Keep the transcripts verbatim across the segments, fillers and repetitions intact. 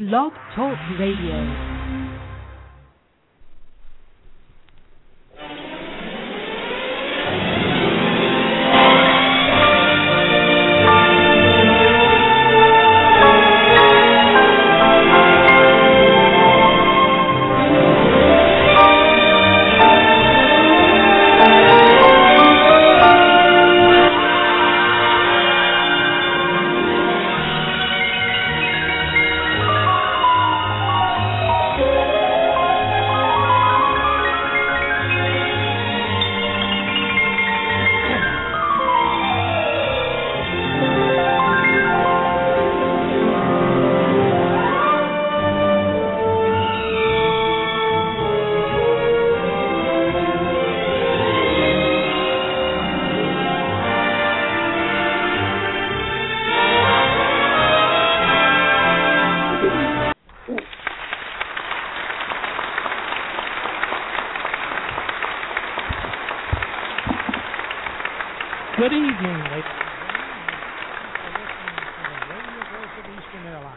Blog Talk Radio. Good evening, ladies and gentlemen. Thank you for listening to the Radio Voice of Eastern Airlines,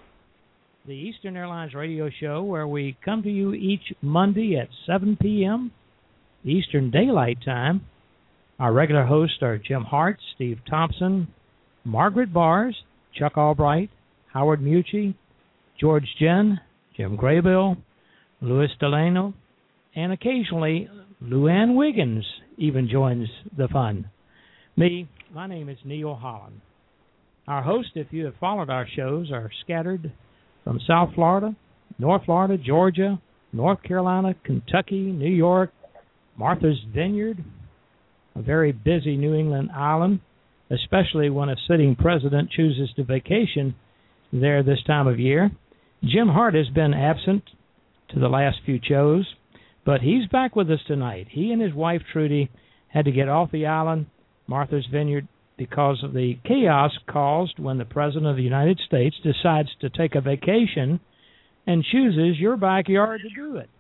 the Eastern Airlines radio show where we come to you each Monday at seven p.m. Eastern Daylight Time. Our regular hosts are Jim Hart, Steve Thompson, Margaret Bars, Chuck Albright, Howard Mucci, George Jen, Jim Graybill, Louis Delano, and occasionally Luann Wiggins even joins the fun. Me, my name is Neil Holland. Our hosts, if you have followed our shows, are scattered from South Florida, North Florida, Georgia, North Carolina, Kentucky, New York, Martha's Vineyard, a very busy New England island, especially when a sitting president chooses to vacation there this time of year. Jim Hart has been absent to the last few shows, but he's back with us tonight. He and his wife, Trudy, had to get off the island, Martha's Vineyard, because of the chaos caused when the President of the United States decides to take a vacation and chooses your backyard to do it.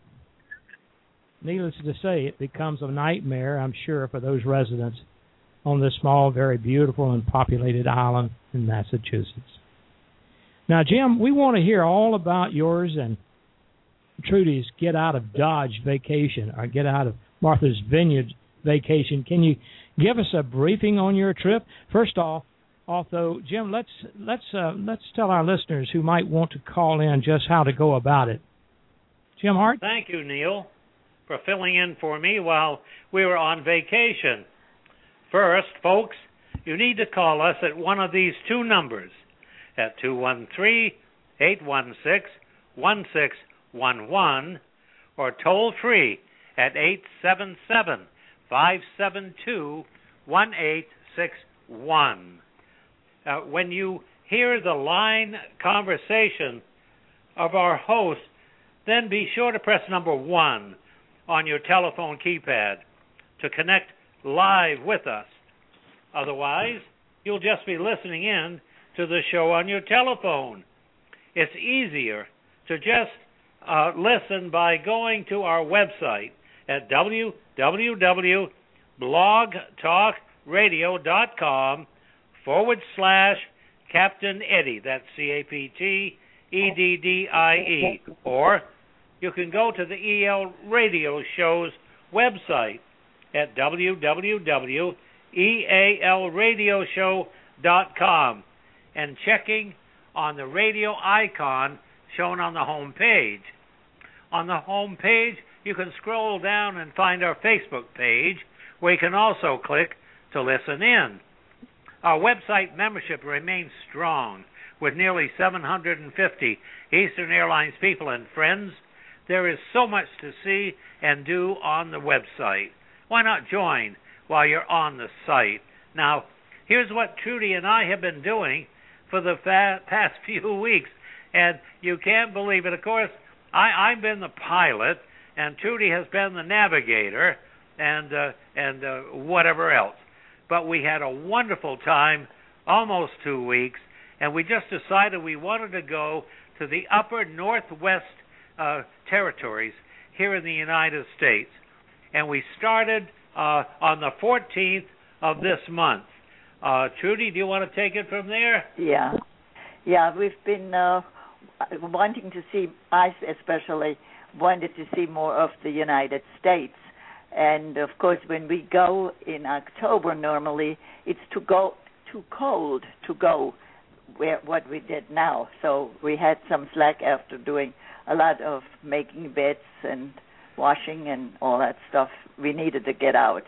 Needless to say, it becomes a nightmare, I'm sure, for those residents on this small, very beautiful and populated island in Massachusetts. Now, Jim, we want to hear all about yours and Trudy's get out of Dodge vacation, or get out of Martha's Vineyard vacation. Can you give us a briefing on your trip? First off, although Jim, let's let's uh, let's tell our listeners who might want to call in just how to go about it. Jim Hart? Thank you, Neil, for filling in for me while we were on vacation. First, folks, you need to call us at one of these two numbers, at two one three, eight one six, one six one one, or toll free at eight seven seven, five seven two, one eight six one. Uh, when you hear the line conversation of our host, then be sure to press number one on your telephone keypad to connect live with us. Otherwise, you'll just be listening in to the show on your telephone. It's easier to just uh, listen by going to our website at w w w dot blog talk radio dot com forward slash Captain Eddie. That's C A P T E D D I E. Or you can go to the E L Radio Show's website at w w w dot e a l radio show dot com and checking on the radio icon shown on the home page. On the home page, you can scroll down and find our Facebook page, where you can also click to listen in. Our website membership remains strong, with nearly seven hundred fifty Eastern Airlines people and friends. There is so much to see and do on the website. Why not join while you're on the site? Now, here's what Trudy and I have been doing for the fa- past few weeks, and you can't believe it. Of course, I, I've been the pilot, and Trudy has been the navigator, and uh, and uh, whatever else. But we had a wonderful time, almost two weeks, and we just decided we wanted to go to the upper northwest uh, territories here in the United States. And we started uh, on the fourteenth of this month. Uh, Trudy, do you want to take it from there? Yeah. Yeah, we've been uh, wanting to see, I especially wanted to see more of the United States. And, of course, when we go in October normally, it's to go too cold to go where what we did now. So we had some slack after doing a lot of making beds and washing and all that stuff. We needed to get out.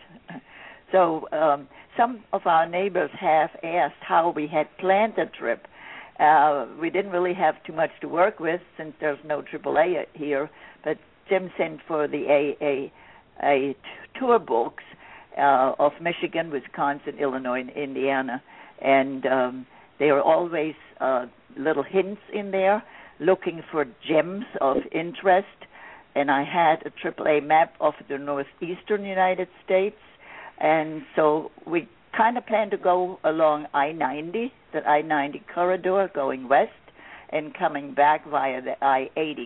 So um, some of our neighbors have asked how we had planned the trip. Uh, we didn't really have too much to work with since there's no triple A here, but Jim sent for the A A, A tour books uh, of Michigan, Wisconsin, Illinois, and Indiana, and um, there are always uh, little hints in there looking for gems of interest, and I had a triple A map of the northeastern United States, and so we kind of planned to go along I ninety, the I ninety corridor going west and coming back via the I eighty.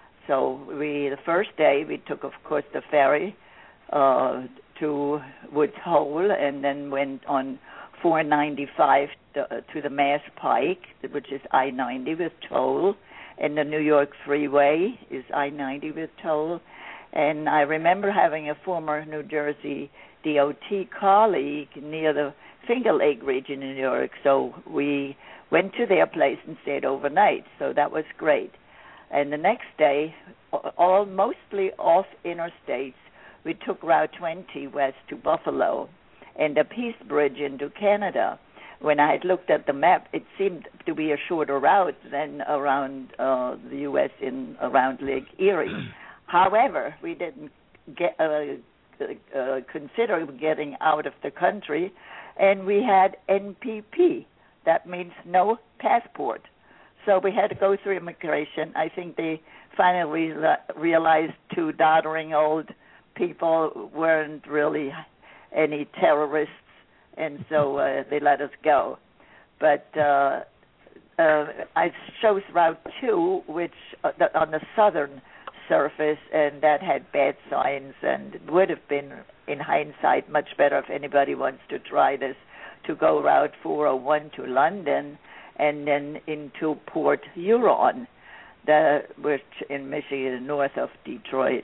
So we, the first day, we took, of course, the ferry uh, to Woods Hole and then went on four ninety-five to, to the Mass Pike, which is I ninety with toll, and the New York Freeway is I ninety with toll. And I remember having a former New Jersey D O T colleague near the Finger Lake region in New York, so we went to their place and stayed overnight, so that was great. And the next day, all mostly off interstates, we took Route twenty west to Buffalo and the Peace Bridge into Canada. When I had looked at the map, it seemed to be a shorter route than around uh, the U S in around Lake Erie. However, we didn't get uh, uh, consider getting out of the country, and we had N P P. That means no passport. So we had to go through immigration. I think they finally re- realized two doddering old people weren't really any terrorists, and so uh, they let us go. But uh, uh, I chose Route two, which uh, the, on the southern surface, and that had bad signs, and it would have been, in hindsight, much better if anybody wants to try this, to go Route four oh one to London and then into Port Huron, the, which in Michigan, north of Detroit.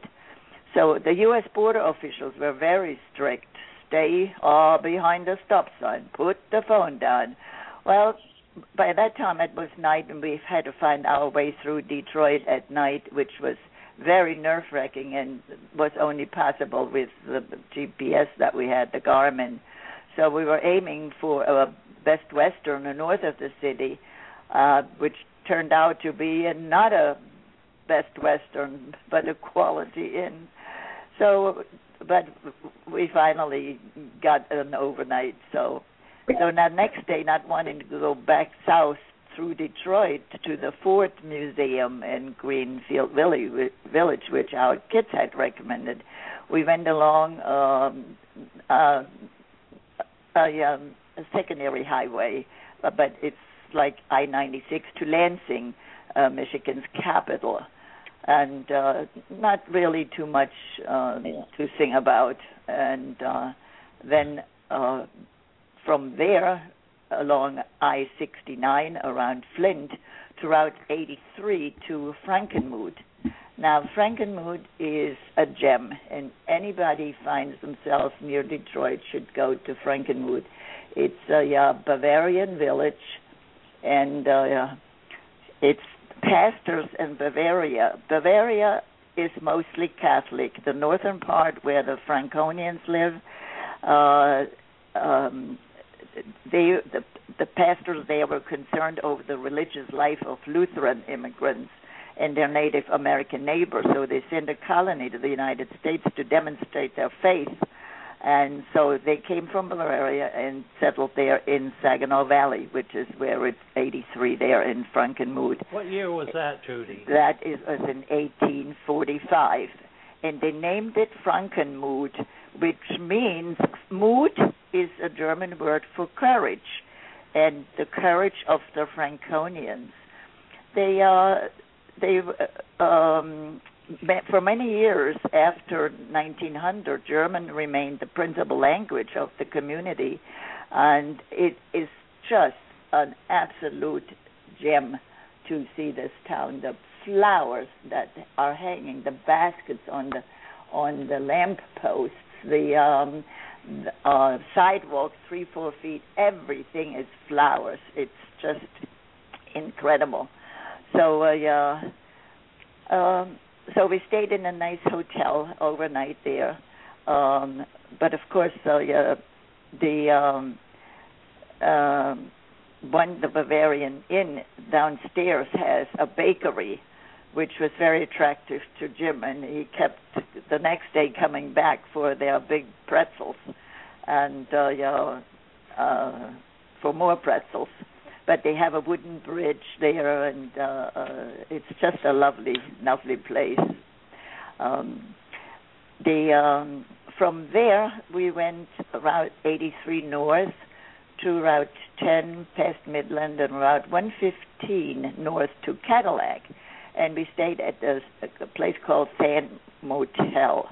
So the U S border officials were very strict. Stay uh, behind the stop sign. Put the phone down. Well, by that time it was night, and we had to find our way through Detroit at night, which was very nerve-wracking and was only possible with the G P S that we had, the Garmin. So we were aiming for a Best Western, north of the city, uh, which turned out to be not a Best Western, but a Quality Inn. So, but we finally got an overnight. So, so now next day, not wanting to go back south through Detroit to the Ford Museum in Greenfield Village, which our kids had recommended, we went along um, uh, a, um, a secondary highway, uh, but it's like I ninety-six to Lansing, uh, Michigan's capital, and uh, not really too much uh, to sing about. And uh, then uh, from there, along I sixty-nine around Flint to Route eighty-three to Frankenmuth. Now, Frankenmuth is a gem, and anybody finds themselves near Detroit should go to Frankenmuth. It's a uh, Bavarian village, and uh, it's pastors in Bavaria. Bavaria is mostly Catholic. The northern part where the Franconians live, uh, um, they the, the pastors there were concerned over the religious life of Lutheran immigrants and their Native American neighbors, so they sent a colony to the United States to demonstrate their faith. And so they came from Bavaria and settled there in Saginaw Valley, which is where it's eighty-three there in Frankenmuth. What year was that, Judy? That is, was in eighteen forty-five. And they named it Frankenmuth, which means, Mut is a German word for courage, and the courage of the Franconians. They, uh, they, um, for many years after nineteen hundred, German remained the principal language of the community, and it is just an absolute gem to see this town. The flowers that are hanging, the baskets on the on the lamp posts, the um, uh, sidewalks three, four feet, everything is flowers. It's just incredible. So, uh, yeah, um, so we stayed in a nice hotel overnight there. Um, but of course, uh, yeah, the um, uh, one, the Bavarian Inn downstairs has a bakery, which was very attractive to Jim, and he kept the next day coming back for their big pretzels and uh, you know, uh, for more pretzels. But they have a wooden bridge there, and uh, uh, it's just a lovely, lovely place. Um, the um, from there we went Route eighty-three north to Route ten past Midland and Route one fifteen north to Cadillac, and we stayed at a, a place called Sand Motel,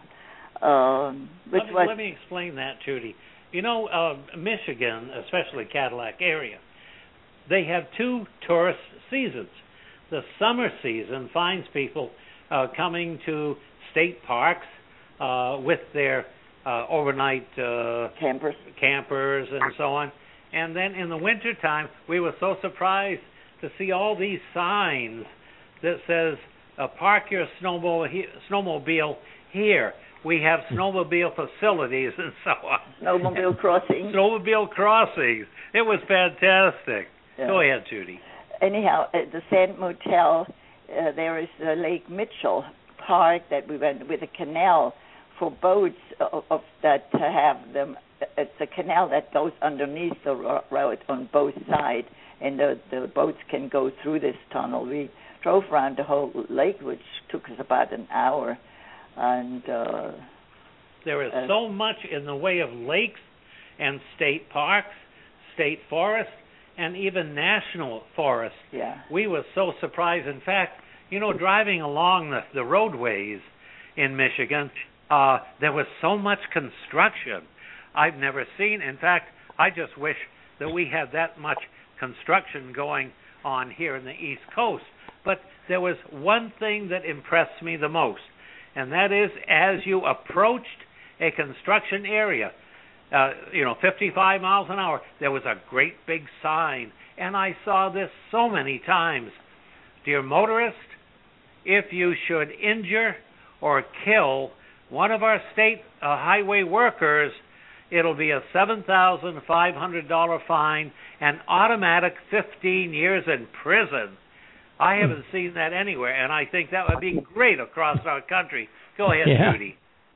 um, which let me, was. Let me explain that, Judy. You know, uh, Michigan, especially Cadillac area, they have two tourist seasons. The summer season finds people uh, coming to state parks uh, with their uh, overnight uh, campers. campers and so on. And then in the wintertime, we were so surprised to see all these signs that says, uh, park your snowmobile, he- snowmobile here. We have snowmobile facilities and so on. Snowmobile crossings. Snowmobile crossings. It was fantastic. Yeah. Go ahead, Judy. Anyhow, at the Sand Motel, uh, there is uh, Lake Mitchell Park that we went with a canal for boats of, of that to have them. It's a canal that goes underneath the ro- road on both sides, and the, the boats can go through this tunnel. We drove around the whole lake, which took us about an hour. And uh, there is uh, so much in the way of lakes and state parks, state forests, and even national forests. Yeah. We were so surprised. In fact, you know, driving along the, the roadways in Michigan, uh, there was so much construction I've never seen. In fact, I just wish that we had that much construction going on here in the East Coast. But there was one thing that impressed me the most, and that is as you approached a construction area, uh, you know, fifty-five miles an hour, there was a great big sign, and I saw this so many times. Dear motorist, if you should injure or kill one of our state uh, highway workers, it'll be a seven thousand five hundred dollars fine and automatic fifteen years in prison. I haven't seen that anywhere, and I think that would be great across our country. Go ahead, Yeah. Judy.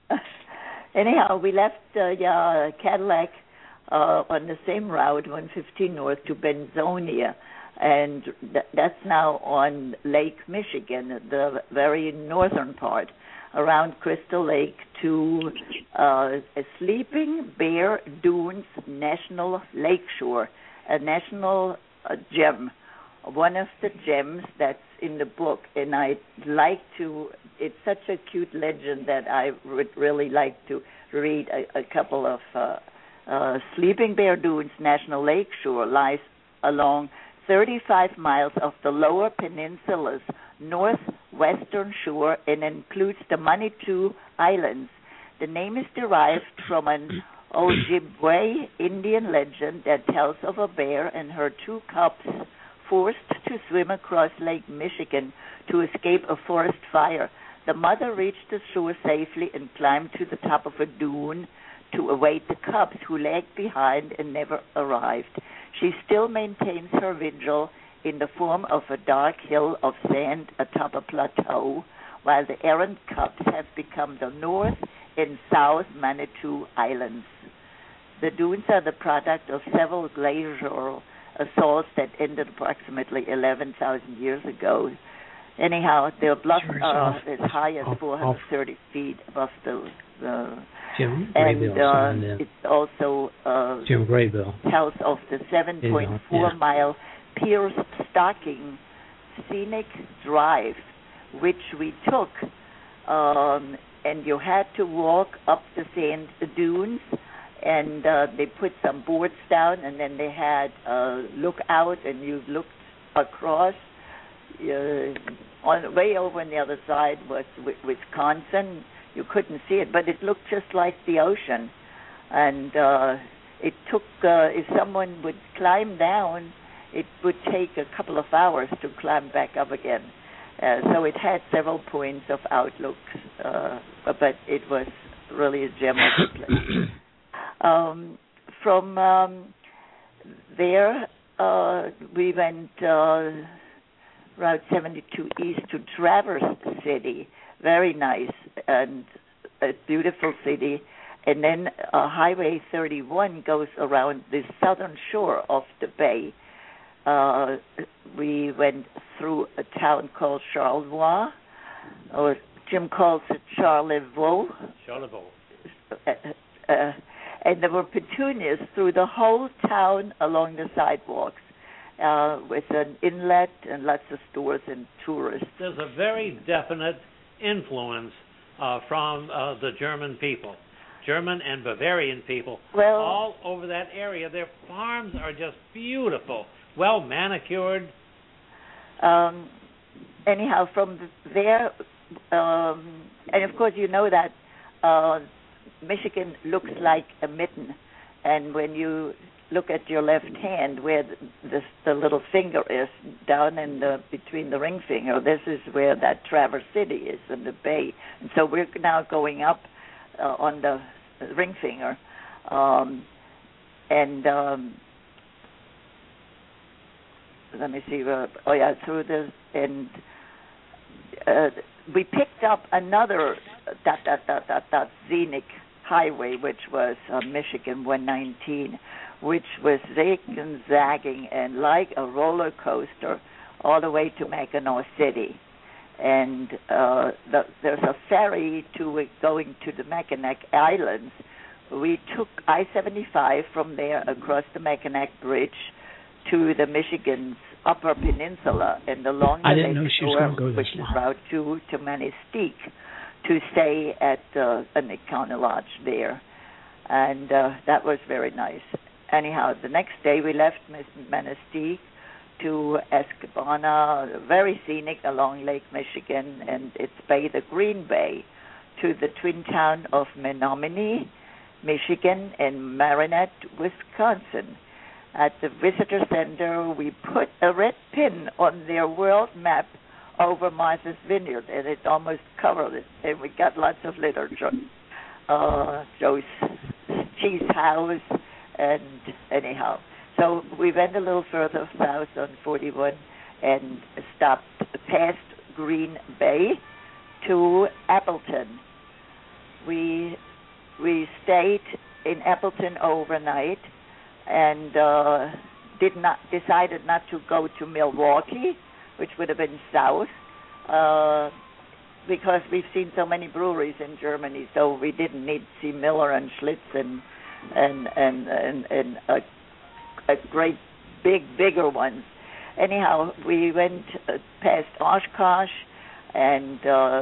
Anyhow, we left uh, yeah, Cadillac uh, on the same route, one fifteen north to Benzonia, and th- that's now on Lake Michigan, the very northern part, around Crystal Lake to uh, Sleeping Bear Dunes National Lakeshore, a national uh, gem. One of the gems that's in the book, and I'd like to, it's such a cute legend that I would really like to read a, a couple of, uh, uh, Sleeping Bear Dunes National Lakeshore lies along thirty-five miles of the lower peninsula's northwestern shore and includes the Manitou Islands. The name is derived from an Ojibwe Indian legend that tells of a bear and her two cubs forced to swim across Lake Michigan to escape a forest fire. The mother reached the shore safely and climbed to the top of a dune to await the cubs, who lagged behind and never arrived. She still maintains her vigil in the form of a dark hill of sand atop a plateau, while the errant cubs have become the North and South Manitou Islands. The dunes are the product of several glacial assaults that ended approximately eleven thousand years ago. Anyhow, their bluff are as high as four hundred thirty feet above the, the Jim and Graybill uh, it's also uh, Jim Graybill tells of the seven point four yeah. mile Pierce Stocking Scenic Drive, which we took, um, and you had to walk up the sand dunes, and uh, they put some boards down, and then they had uh, look out, and you looked across. uh, on way over on the other side was Wisconsin. You couldn't see it, but it looked just like the ocean. And uh, it took, uh, if someone would climb down, it would take a couple of hours to climb back up again. Uh, so it had several points of outlook, uh, but it was really a gem of a place. Um, from um, there, uh, we went uh, Route seventy-two east to Traverse City. Very nice and a beautiful city. And then uh, Highway thirty-one goes around the southern shore of the bay. Uh, we went through a town called Charlevoix, or Jim calls it Charlevoix. Charlevoix. Uh, uh, and there were petunias through the whole town along the sidewalks, uh, with an inlet and lots of stores and tourists. There's a very definite influence uh, from uh, the German people. German and Bavarian people, well, all over that area. Their farms are just beautiful, well manicured. Um, anyhow, from there, um, and of course you know that uh, Michigan looks like a mitten, and when you look at your left hand where the, the, the little finger is, down in the between the ring finger, this is where that Traverse City is in the bay. And so we're now going up uh, on the ring finger, um, and um, let me see. Uh, oh yeah, through the and uh, we picked up another dot dot dot dot dot scenic highway, which was uh, Michigan one nineteen, which was zig and zagging and like a roller coaster all the way to Mackinac City. And uh, the, there's a ferry to uh, going to the Mackinac Islands. We took I seventy-five from there across the Mackinac Bridge to the Michigan's Upper Peninsula and along the I didn't Lake know she was Shore, going to go this which long. is Route two to Manistique, to stay at uh, an Econo Lodge there. And uh, that was very nice. Anyhow, the next day we left Manistique to Escanaba, very scenic along Lake Michigan and its bay, the Green Bay, to the twin town of Menominee, Michigan, and Marinette, Wisconsin. At the visitor center, we put a red pin on their world map over Martha's Vineyard, and it almost covered it, and we got lots of literature. Uh, Joe's Cheese House, and anyhow. So we went a little further south on forty-one and stopped past Green Bay to Appleton. We we stayed in Appleton overnight and uh, did not decided not to go to Milwaukee, which would have been south, uh, because we've seen so many breweries in Germany. So we didn't need to see Miller and Schlitz and and and and, and uh, a great big, bigger ones. Anyhow, we went uh, past Oshkosh and...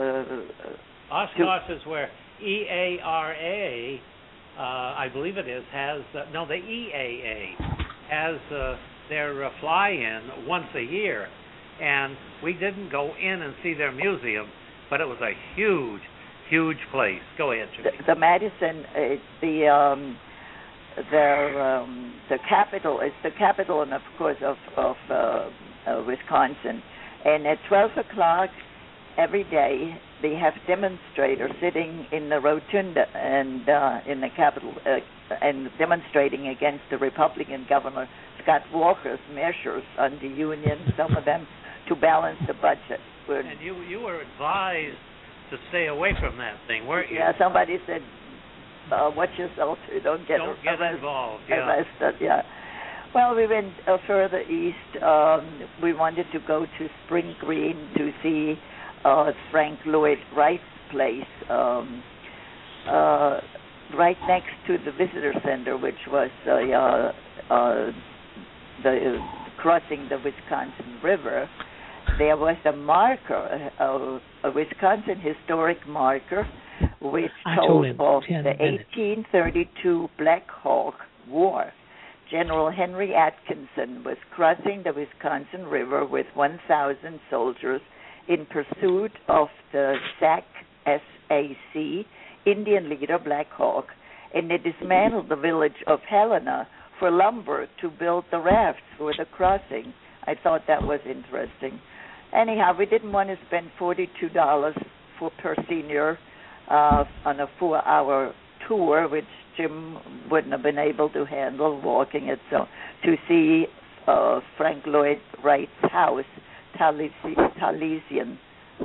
Uh, Oshkosh is where E A R A, uh, I believe it is, has... Uh, no, the E A A has uh, their uh, fly-in once a year. And we didn't go in and see their museum, but it was a huge, huge place. Go ahead, Jimmy. The, the Madison, uh, the... Um, Their um, the capital is the capital, and of course of of uh, uh, Wisconsin. And at twelve o'clock every day, they have demonstrators sitting in the rotunda and uh, in the Capitol uh, and demonstrating against the Republican Governor Scott Walker's measures on the union, some of them to balance the budget. We're, and you you were advised to stay away from that thing, weren't you? Yeah, somebody said, Uh, watch yourself, you don't get, don't get arrested, involved. Yeah. Arrested, yeah. Well, we went uh, further east. Um, we wanted to go to Spring Green to see uh, Frank Lloyd Wright's place, um, uh, right next to the visitor center, which was uh, uh, uh, the uh, crossing the Wisconsin River. There was a marker, a, a Wisconsin historic marker, which I told told him of ten the minutes. eighteen thirty-two Black Hawk War. General Henry Atkinson was crossing the Wisconsin River with one thousand soldiers in pursuit of the SAC, S A C, Indian leader Black Hawk, and they dismantled the village of Helena for lumber to build the rafts for the crossing. I thought that was interesting. Anyhow, we didn't want to spend forty-two dollars for per senior uh, on a four-hour tour, which Jim wouldn't have been able to handle walking it. So to see uh, Frank Lloyd Wright's house, Taliesin, Taliesin,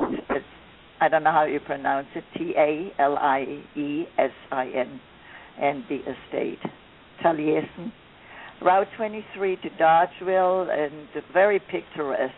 I don't know how you pronounce it, T A L I E S I N, and the estate, Taliesin. Route twenty-three to Dodgeville, and very picturesque.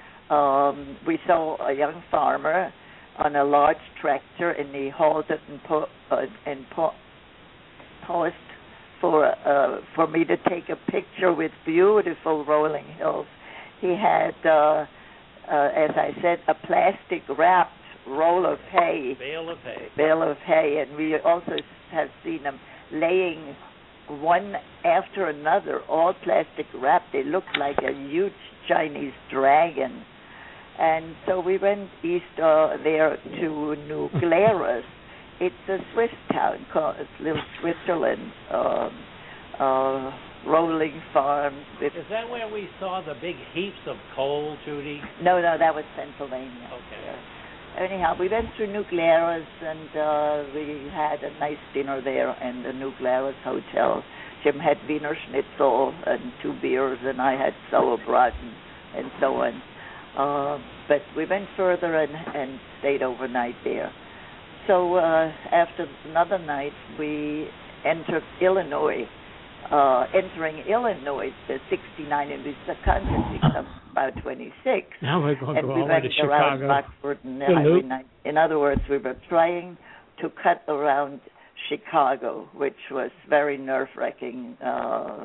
Um, we saw a young farmer on a large tractor, and he halted and, po- uh, and po- paused for uh, for me to take a picture with beautiful rolling hills. He had, uh, uh, as I said, a plastic wrapped roll of hay, bale of hay, bale of hay, and we also have seen them laying one after another, all plastic wrapped. They looked like a huge Chinese dragon. And so we went east uh, there to New Glarus. It's a Swiss town called it's Little Switzerland. Um, uh, rolling farms. With Is that where we saw the big heaps of coal, Judy? No, no, that was Pennsylvania. Okay. Yeah. Anyhow, we went through New Glarus, and uh, we had a nice dinner there in the New Glarus Hotel. Jim had Wiener Schnitzel and two beers, and I had Sauerbraten and so on. Uh, but we went further and, and stayed overnight there. So uh, after another night, we entered Illinois. Uh, entering Illinois, the sixty-nine in Wisconsin becomes about twenty-six. Now we're going to and go we all the way went to around Chicago. Rockford and The Highway loop. nine. In other words, we were trying to cut around Chicago, which was very nerve-wracking. Uh,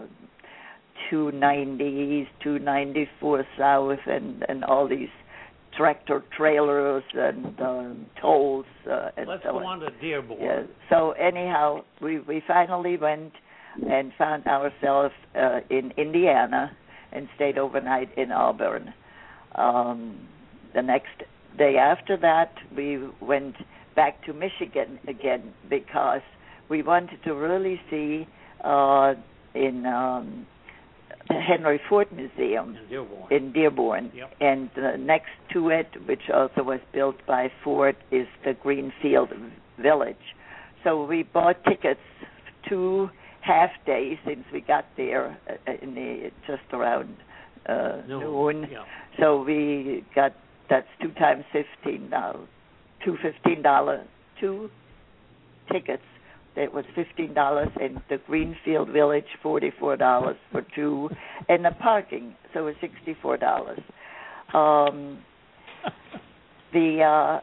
two ninety east, two ninety-four south, and, and all these tractor trailers and um, tolls. Uh, and Let's so go on on to Dearborn. Yeah. So anyhow, we, we finally went and found ourselves uh, in Indiana and stayed overnight in Auburn. Um, the next day after that, we went back to Michigan again because we wanted to really see uh, in um, the Henry Ford Museum In Dearborn. in Dearborn. Yep. And uh, next to it, which also was built by Ford, is the Greenfield Village. So we bought tickets two half days since we got there uh, in the, just around uh, Noon. noon. Yeah. So we got, that's two times fifteen dollars, two fifteen dollars, two tickets. It was fifteen dollars, and the Greenfield Village forty-four dollars for two, and the parking, so it was sixty-four dollars. Um, the uh,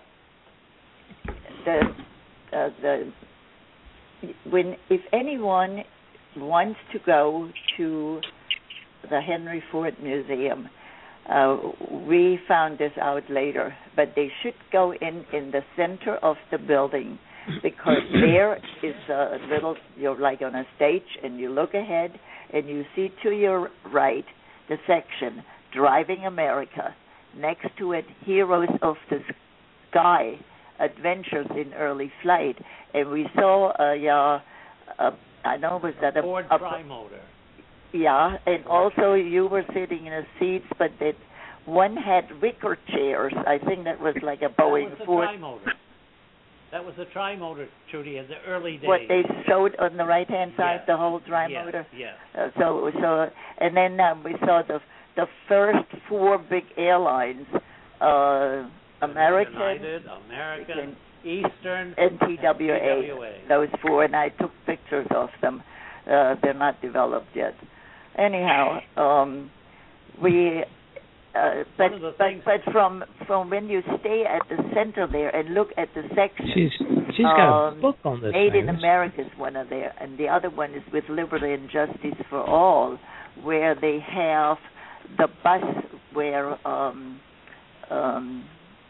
the uh, the when if anyone wants to go to the Henry Ford Museum, uh, we found this out later, but they should go in in the center of the building, because there is a little, you're like on a stage, and you look ahead, and you see to your right the section, Driving America. Next to it, Heroes of the Sky, Adventures in Early Flight. And we saw a, uh, a I know, was that a... Ford a, Trimotor. Yeah, and also you were sitting in the seats, but that one had wicker chairs. I think that was like a Boeing That was the Ford. Trimotor. That was the Trimotor, Judy, in the early days. What they showed on the right-hand side, Yes. the whole Trimotor. Yes, yes. Uh, so, so, and then um, we saw the the first four big airlines: uh, American, United, American, Eastern, and T W A. and T W A. Those four, and I took pictures of them. Uh, they're not developed yet. Anyhow, um, we. Uh, but, One of the but things- but from from when you stay at the center there and look at the section, She's she's got Um, a book on this. Made thing. in America is one of there, and the other one is With Liberty and Justice for All, where they have the bus where um, um,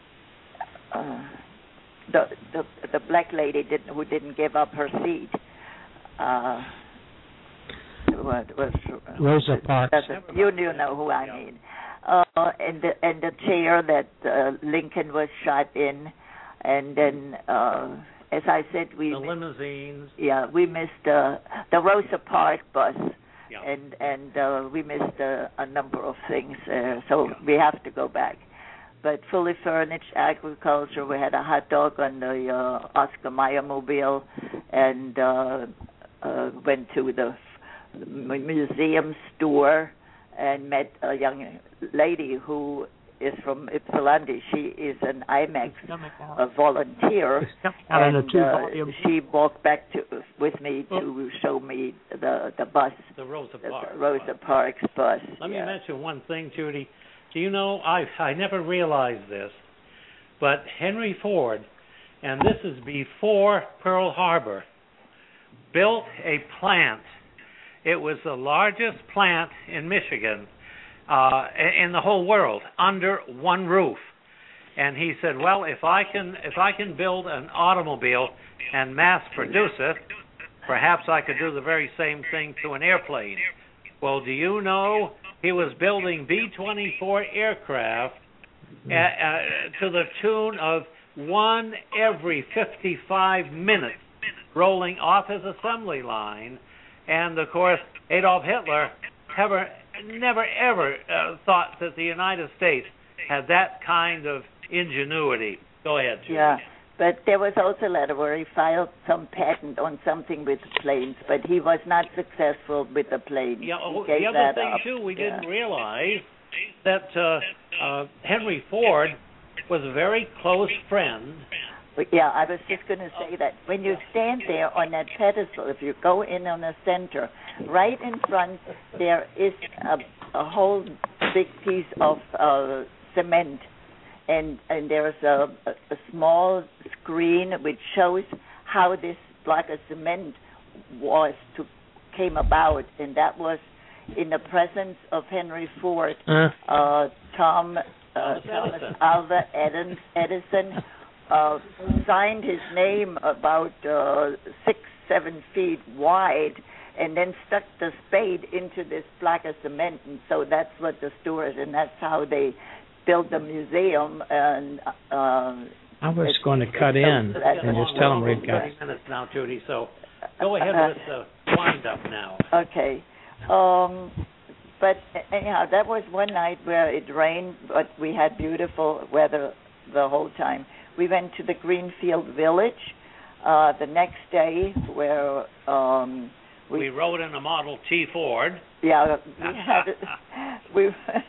uh, the the the black lady didn't who didn't give up her seat. Uh, what was Rosa Parks. You you know who I mean. Uh, and the and the chair that uh, Lincoln was shot in, and then uh, as I said, we the limousines. Yeah, we missed uh, the Rosa Parks bus, yeah. and and uh, we missed uh, a number of things. Uh, so yeah. we have to go back. But fully furnished agriculture. We had a hot dog on the uh, Oscar Mayer mobile, and uh, uh, went to the museum store and met a young lady who is from Ypsilanti. She is an IMAX a volunteer, and uh, she walked back to, with me to show me the the bus, the Rosa Parks, the Rosa Parks bus. Let yeah. me mention one thing, Judy. Do you know, I I never realized this, but Henry Ford, and this is before Pearl Harbor, built a plant. It was the largest plant in Michigan, uh, in the whole world, under one roof. And he said, well, if I can if I can build an automobile and mass produce it, perhaps I could do the very same thing to an airplane. Well, do you know he was building B twenty-four aircraft uh, uh, to the tune of one every fifty-five minutes, rolling off his assembly line. And, of course, Adolf Hitler ever, never, ever uh, thought that the United States had that kind of ingenuity. Go ahead, Judy. Yeah, but there was also a letter where he filed some patent on something with planes, but he was not successful with the plane. Yeah, oh, the other thing, up. too, we yeah. didn't realize that uh, uh, Henry Ford was a very close friend. Yeah, I was just going to say that when you stand there on that pedestal, if you go in on the center, right in front there is a, a whole big piece of uh, cement, and and there's a, a, a small screen which shows how this block of cement was to came about, and that was in the presence of Henry Ford, uh, uh, Tom, uh, Thomas Alva Edison. Edison Uh, signed his name about uh, six, seven feet wide, and then stuck the spade into this block of cement, and so that's what the story is, and that's how they built the museum. And uh, I was going to cut in and just tell them we've got thirty minutes now, Judy. So go ahead with the wind up now. Okay, um, but anyhow, that was one night where it rained, but we had beautiful weather the whole time. We went to the Greenfield Village uh, the next day, where um, we, we rode in a Model T Ford. Yeah, we had we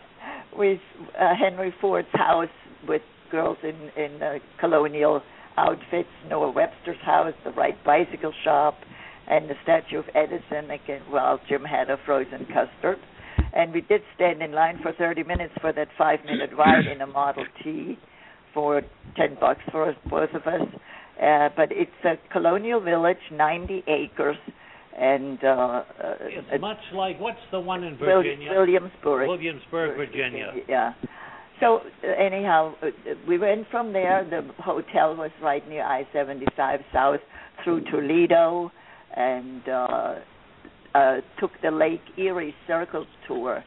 we uh, Henry Ford's house with girls in in uh, colonial outfits. Noah Webster's house, the Wright bicycle shop, and the statue of Edison. Again, well, Jim had a frozen custard, and we did stand in line for thirty minutes for that five-minute ride in a Model T. For ten bucks for us, both of us, uh, but it's a colonial village, ninety acres, and uh, it's uh, much like what's the one in Virginia? Williamsburg. Williamsburg, Virginia. Yeah. So uh, anyhow, uh, we went from there. The hotel was right near I seventy-five South through Toledo, and uh, uh, took the Lake Erie Circle tour.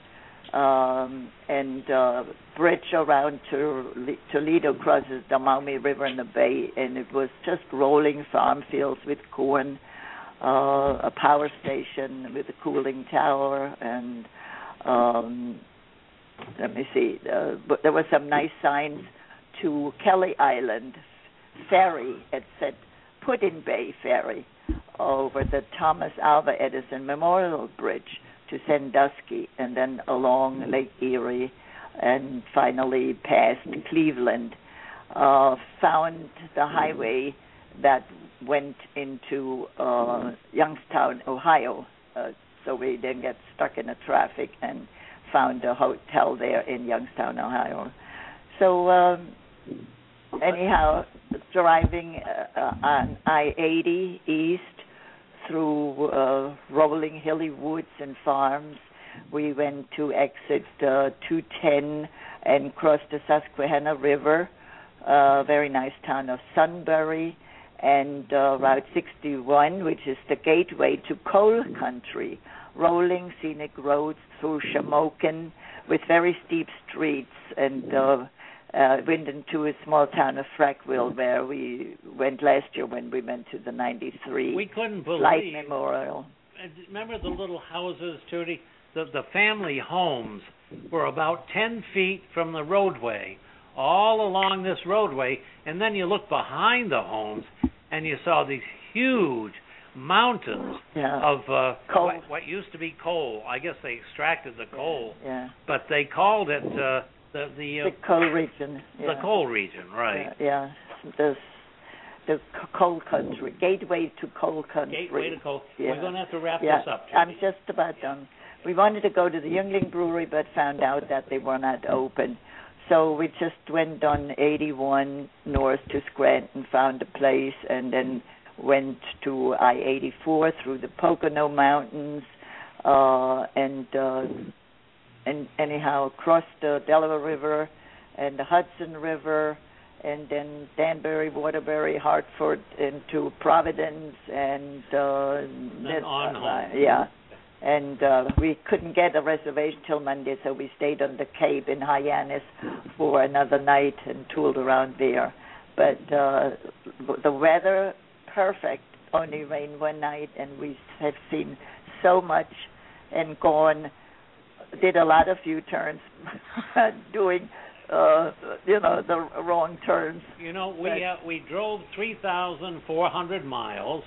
Um, and uh, bridge around to Toledo crosses the Maumee River in the bay, and it was just rolling farm fields with corn, uh, a power station with a cooling tower, and um, let me see, uh, but there were some nice signs to Kelly Island Ferry. It said Pudding Bay Ferry over the Thomas Alva Edison Memorial Bridge to Sandusky, and then along Lake Erie, and finally past Cleveland. Uh, found the highway that went into uh, Youngstown, Ohio, uh, so we didn't get stuck in the traffic, and found a hotel there in Youngstown, Ohio. So um, anyhow, driving uh, on I eighty east, through uh, rolling hilly woods and farms. We went to exit uh, two ten and crossed the Susquehanna River, a very nice town of Sunbury, and uh, Route sixty-one, which is the gateway to coal country, rolling scenic roads through Shamokin with very steep streets, and uh, uh, went into a small town of Frackville where we went last year when we went to the ninety-three We couldn't believe. Light Memorial. Remember the little houses, Trudy? The, the family homes were about ten feet from the roadway, all along this roadway, and then you look behind the homes, and you saw these huge mountains yeah. of uh, coal. What, what used to be coal. I guess they extracted the coal, yeah. but they called it uh, the the, uh, the coal region. Yeah. The coal region, right? Yeah, yeah. the the coal country, gateway to coal country. Gateway to coal. Yeah. We're going to have to wrap yeah. this up. I'm just about done. We wanted to go to the Yuengling Brewery, but found out that they were not open. So we just went on eighty-one north to Scranton, found a place, and then went to I eighty-four through the Pocono Mountains, uh, and uh, and anyhow crossed the Delaware River and the Hudson River, and then Danbury, Waterbury, Hartford, into Providence, and uh, then on uh, home. Yeah. And uh, we couldn't get a reservation till Monday, so we stayed on the Cape in Hyannis for another night and tooled around there. But uh, the weather, perfect, only rained one night, and we have seen so much and gone, did a lot of U-turns, doing, uh, you know, the wrong turns. You know, we but, uh, we drove three thousand four hundred miles.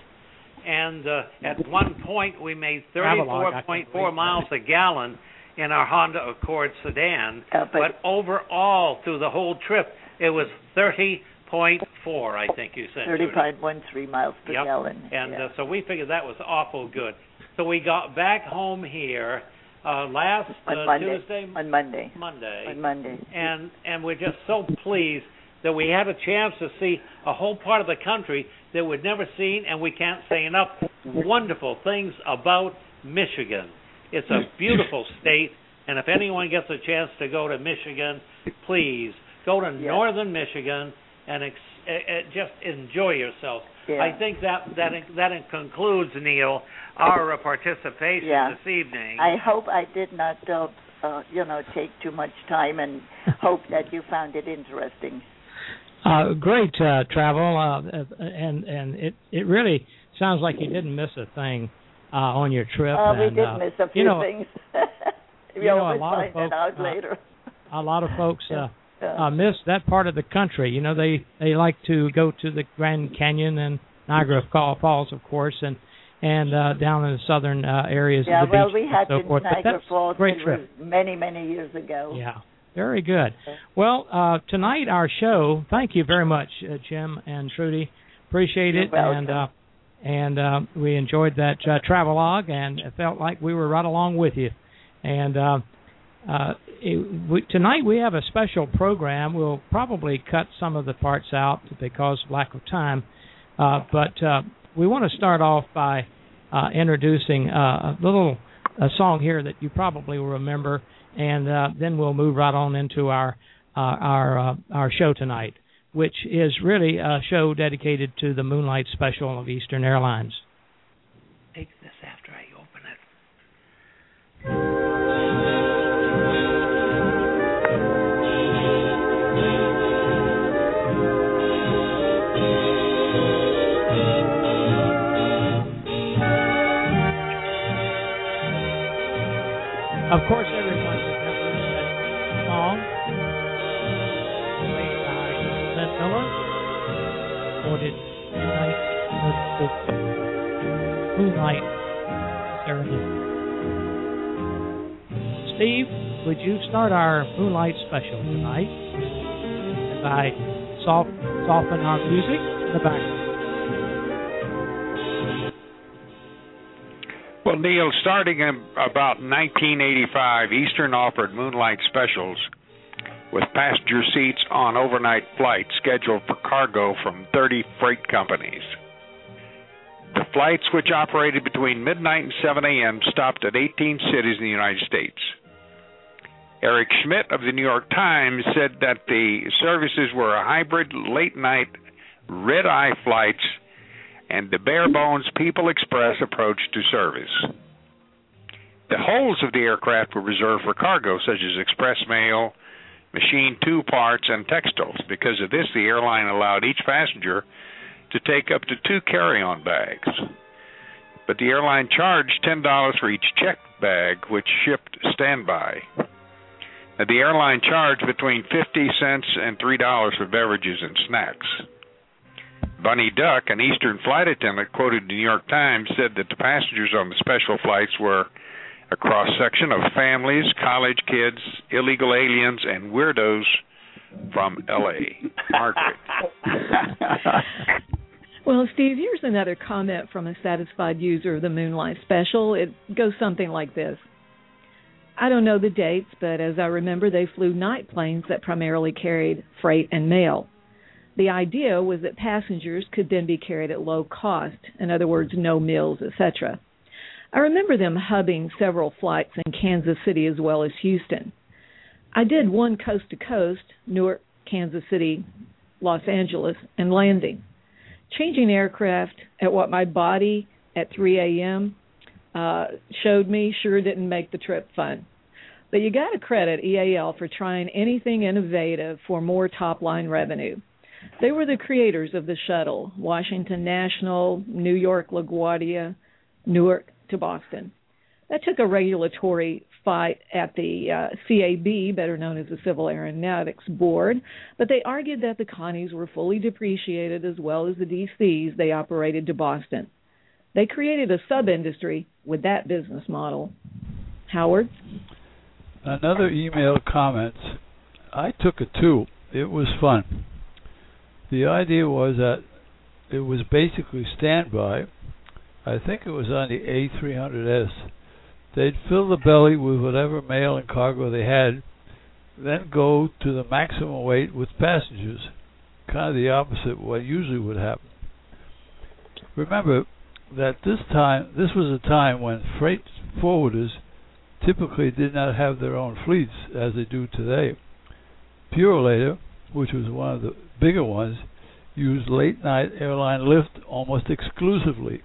And uh, at one point, we made thirty-four point four miles a gallon in our Honda Accord sedan. Uh, but, but overall, through the whole trip, it was thirty point four, I think you said. thirty point one three miles per yep. gallon. And yeah. uh, so we figured that was awful good. So we got back home here uh, last on uh, Monday. Tuesday. On Monday. Monday. On Monday. And, and we're just so pleased that we had a chance to see a whole part of the country that we'd never seen, and we can't say enough wonderful things about Michigan. It's a beautiful state, and if anyone gets a chance to go to Michigan, please go to yes. northern Michigan and ex- uh, just enjoy yourself. Yeah. I think that that that concludes, Neil, our uh, participation yeah. this evening. I hope I did not, uh, uh, you know, take too much time, and hope that you found it interesting. Uh, great uh, travel, uh, and and it, it really sounds like you didn't miss a thing uh, on your trip. Uh, and, we did uh, miss a few you know, things. we you know, always a lot find of folks, that out uh, later. A lot of folks uh, yeah. uh, miss that part of the country. You know, they, they like to go to the Grand Canyon and Niagara Falls, of course, and and uh, down in the southern uh, areas yeah, of the well, beach we and had so been forth. to Niagara Falls great trip. many, many years ago. Yeah. Very good. Well, uh, tonight our show. Thank you very much, uh, Jim and Trudy. Appreciate You're it, welcome. and uh, and uh, we enjoyed that uh, travelogue, and it felt like we were right along with you. And uh, uh, it, we, tonight we have a special program. We'll probably cut some of the parts out because of lack of time, uh, but uh, we want to start off by uh, introducing uh, a little a song here that you probably will remember. And uh, then we'll move right on into our uh, our uh, our show tonight, which is really a show dedicated to the Moonlight Special of Eastern Airlines. Take this after I open it. Of course, everyone remembers that song played by Glenn Miller, recorded Moonlight, Moonlight Serenade. Steve, would you start our Moonlight Special tonight by soft, soften our music in the background? Well, Neil, starting in about nineteen eighty-five, Eastern offered Moonlight Specials with passenger seats on overnight flights scheduled for cargo from thirty freight companies. The flights, which operated between midnight and seven a.m., stopped at eighteen cities in the United States. Eric Schmidt of the New York Times said that the services were a hybrid late-night red-eye flights and the bare-bones People Express approach to service. The holds of the aircraft were reserved for cargo, such as express mail, machine tool parts, and textiles. Because of this, the airline allowed each passenger to take up to two carry-on bags. But the airline charged ten dollars for each checked bag, which shipped standby. Now, the airline charged between fifty cents and three dollars for beverages and snacks. Bunny Duck, an Eastern flight attendant quoted in the New York Times, said that the passengers on the special flights were a cross-section of families, college kids, illegal aliens, and weirdos from L A Margaret. Well, Steve, here's another comment from a satisfied user of the Moonlight Special. It goes something like this. I don't know the dates, but as I remember, they flew night planes that primarily carried freight and mail. The idea was that passengers could then be carried at low cost, in other words, no meals, et cetera. I remember them hubbing several flights in Kansas City as well as Houston. I did one coast-to-coast, Newark, Kansas City, Los Angeles, and landing. Changing aircraft at what my body at three a.m. Uh, showed me sure didn't make the trip fun. But you got to credit E A L for trying anything innovative for more top-line revenue. They were the creators of the shuttle, Washington National, New York LaGuardia, Newark to Boston. That took a regulatory fight at the uh, C A B, better known as the Civil Aeronautics Board, but they argued that the Connies were fully depreciated as well as the D Cs they operated to Boston. They created a sub-industry with that business model. Howard? Another email comments, I took it too. It was fun. The idea was that it was basically standby. I think it was on the A three hundred S. They'd fill the belly with whatever mail and cargo they had, then go to the maximum weight with passengers, kind of the opposite of what usually would happen. Remember that this time, this was a time when freight forwarders typically did not have their own fleets as they do today. Purolator, which was one of the bigger ones, used late-night airline lift almost exclusively.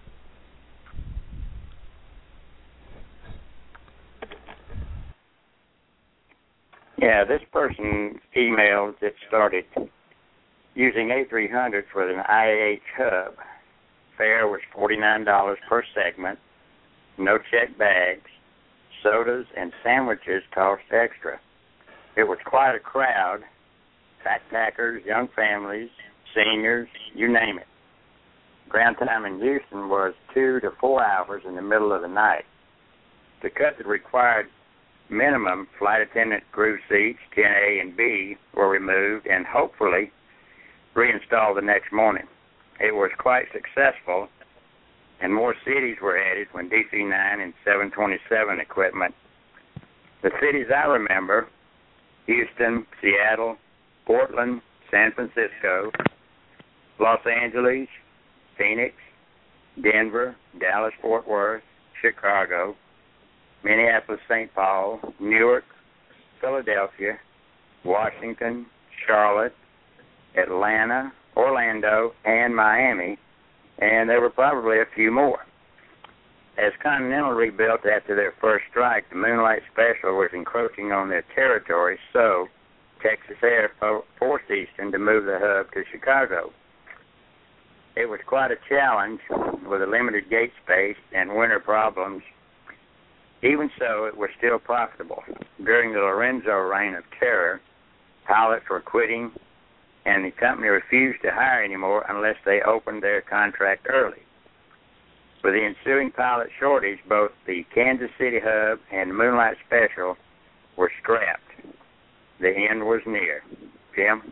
Yeah, this person emailed that started using A three hundred for an I A H hub. Fare was forty-nine dollars per segment, no checked bags, sodas and sandwiches cost extra. It was quite a crowd, backpackers, young families, seniors, you name it. Ground time in Houston was two to four hours in the middle of the night. To cut the required minimum, flight attendant crew seats ten A and B were removed and hopefully reinstalled the next morning. It was quite successful, and more cities were added when D C nine and seven twenty-seven equipment. The cities I remember, Houston, Seattle, Portland, San Francisco, Los Angeles, Phoenix, Denver, Dallas-Fort Worth, Chicago, Minneapolis, Saint Paul, Newark, Philadelphia, Washington, Charlotte, Atlanta, Orlando, and Miami, and there were probably a few more. As Continental rebuilt after their first strike, the Moonlight Special was encroaching on their territory, so Texas Air forced Eastern to move the hub to Chicago. It was quite a challenge with a limited gate space and winter problems. Even so, it was still profitable. During the Lorenzo reign of terror, pilots were quitting, and the company refused to hire anymore unless they opened their contract early. With the ensuing pilot shortage, both the Kansas City hub and the Moonlight Special were scrapped. The end was near. Jim?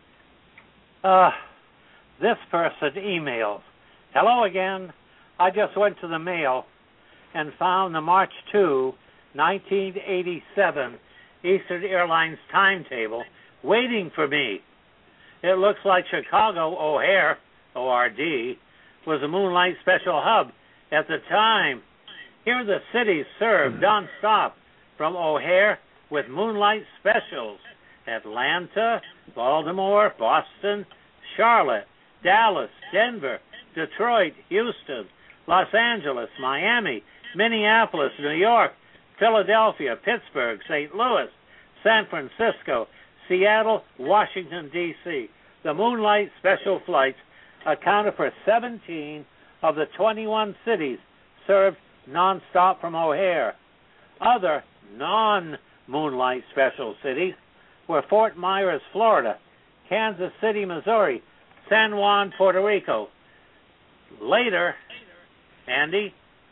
Uh, this person emails, hello again. I just went to the mail and found the March second, nineteen eighty-seven Eastern Airlines timetable waiting for me. It looks like Chicago O'Hare, O R D, was a Moonlight Special hub at the time. Here the cities served non-stop from O'Hare with Moonlight Specials: Atlanta, Baltimore, Boston, Charlotte, Dallas, Denver, Detroit, Houston, Los Angeles, Miami, Minneapolis, New York, Philadelphia, Pittsburgh, Saint Louis, San Francisco, Seattle, Washington, D C The Moonlight Special flights accounted for seventeen of the twenty-one cities served nonstop from O'Hare. Other non-Moonlight Special cities were Fort Myers, Florida, Kansas City, Missouri, San Juan, Puerto Rico. Later, Andy?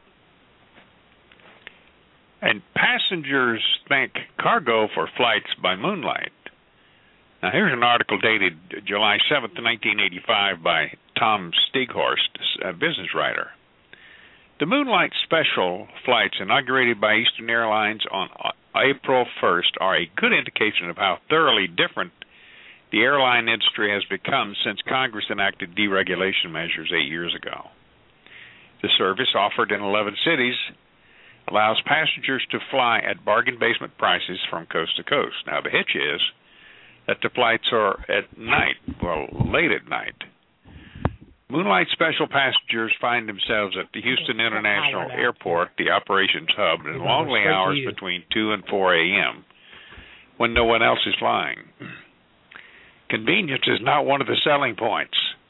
And passengers thank cargo for flights by moonlight. Now, here's an article dated July seventh, nineteen eighty-five by Tom Steighorst, a business writer. The Moonlight Special flights inaugurated by Eastern Airlines on April first are a good indication of how thoroughly different the airline industry has become since Congress enacted deregulation measures eight years ago. The service, offered in eleven cities, allows passengers to fly at bargain basement prices from coast to coast. Now, the hitch is that the flights are at night, well, late at night. Moonlight Special passengers find themselves at the Houston International Airport, the operations hub, in lonely hours between two and four a.m. when no one else is flying. Convenience is not one of the selling points,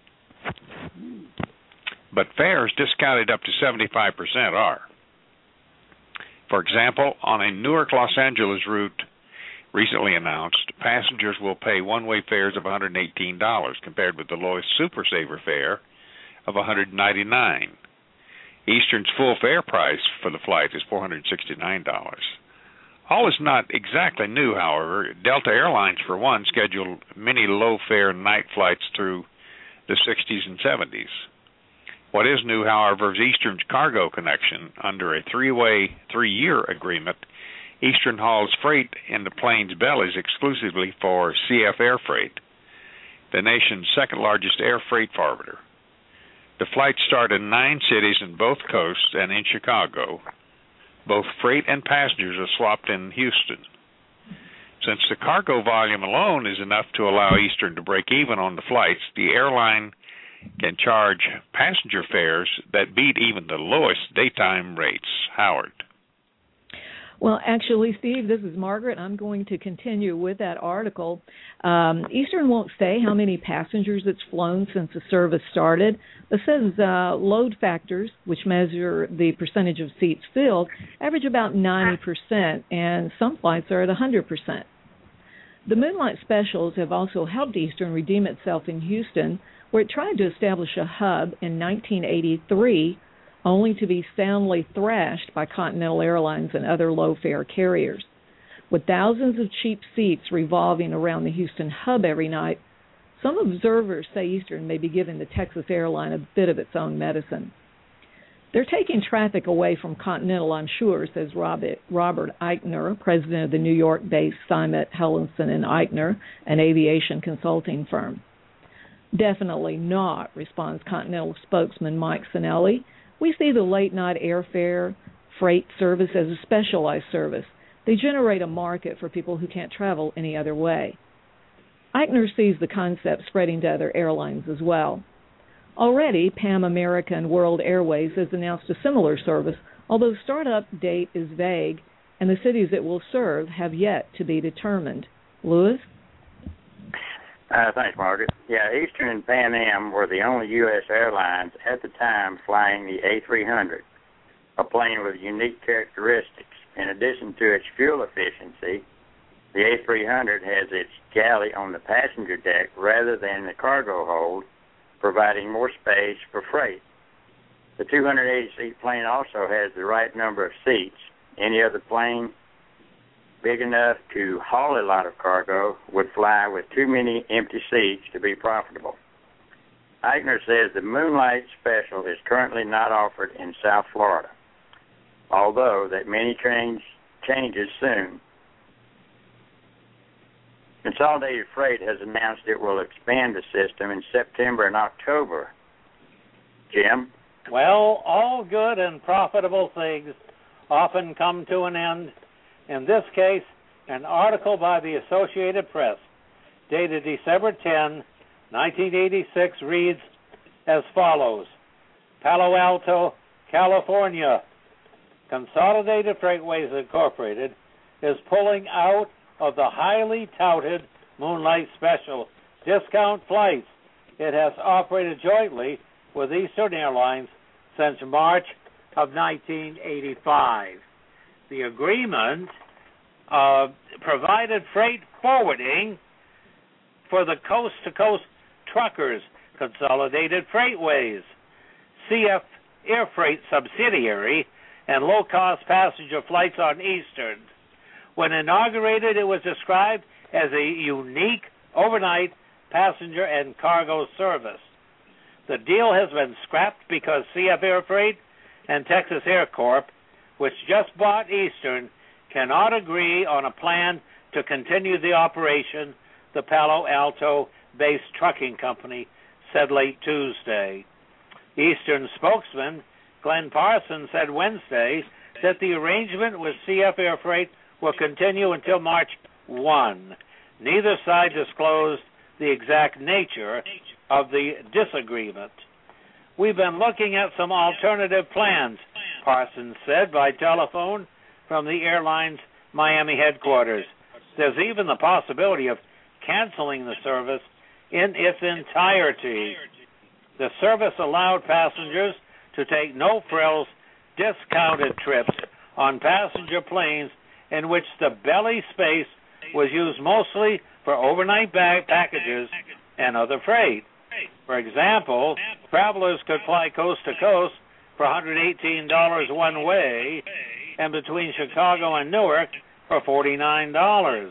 but fares discounted up to seventy-five percent are. For example, on a Newark-Los Angeles route recently announced, passengers will pay one-way fares of one hundred eighteen dollars, compared with the lowest Super Saver fare of one hundred ninety-nine dollars. Eastern's full fare price for the flight is four hundred sixty-nine dollars. All is not exactly new, however. Delta Airlines, for one, scheduled many low-fare night flights through the sixties and seventies. What is new, however, is Eastern's cargo connection. Under a three-way, three-year agreement, Eastern hauls freight in the plane's bellies exclusively for C F Air Freight, the nation's second-largest air freight forwarder. The flights start in nine cities in both coasts and in Chicago. Both freight and passengers are swapped in Houston. Since the cargo volume alone is enough to allow Eastern to break even on the flights, the airline can charge passenger fares that beat even the lowest daytime rates. Howard. Well, actually, Steve, this is Margaret. I'm going to continue with that article. Um, Eastern won't say how many passengers it's flown since the service started. It says uh, load factors, which measure the percentage of seats filled, average about ninety percent, and some flights are at one hundred percent. The Moonlight Specials have also helped Eastern redeem itself in Houston, where it tried to establish a hub in nineteen eighty-three, only to be soundly thrashed by Continental Airlines and other low-fare carriers. With thousands of cheap seats revolving around the Houston hub every night, some observers say Eastern may be giving the Texas airline a bit of its own medicine. They're taking traffic away from Continental, I'm sure, says Robert, Robert Eichner, president of the New York-based Simon, Hellenson and Eichner, an aviation consulting firm. Definitely not, responds Continental spokesman Mike Sinelli. We see the late-night airfare freight service as a specialized service. They generate a market for people who can't travel any other way. Eichner sees the concept spreading to other airlines as well. Already, Pan America and World Airways has announced a similar service, although startup date is vague, and the cities it will serve have yet to be determined. Louis? Uh, thanks, Margaret. Yeah, Eastern and Pan Am were the only U S airlines at the time flying the A three hundred, a plane with unique characteristics. In addition to its fuel efficiency, the A three hundred has its galley on the passenger deck rather than the cargo hold, providing more space for freight. The two hundred eighty seat plane also has the right number of seats. Any other plane big enough to haul a lot of cargo would fly with too many empty seats to be profitable. Eichner says the Moonlight Special is currently not offered in South Florida, although that many trains changes soon. Consolidated Freight has announced it will expand the system in September and October. Jim? Well, all good and profitable things often come to an end. In this case, an article by the Associated Press, dated December tenth, nineteen eighty-six, reads as follows. Palo Alto, California. Consolidated Freightways Incorporated is pulling out of the highly touted Moonlight Special discount flights it has operated jointly with Eastern Airlines since March of nineteen eighty-five. The agreement uh, provided freight forwarding for the coast-to-coast truckers, Consolidated Freightways, C F Air Freight subsidiary, and low-cost passenger flights on Eastern. When inaugurated, it was described as a unique overnight passenger and cargo service. The deal has been scrapped because C F Air Freight and Texas Air Corp, which just bought Eastern, cannot agree on a plan to continue the operation, the Palo Alto-based trucking company said late Tuesday. Eastern spokesman Glenn Parsons said Wednesday that the arrangement with C F Air Freight will continue until March first. Neither side disclosed the exact nature of the disagreement. We've been looking at some alternative plans, Parsons said by telephone from the airline's Miami headquarters. There's even the possibility of canceling the service in its entirety. The service allowed passengers to take no-frills, discounted trips on passenger planes in which the belly space was used mostly for overnight bag packages and other freight. For example, travelers could fly coast to coast for one hundred eighteen dollars one way and between Chicago and Newark for forty-nine dollars.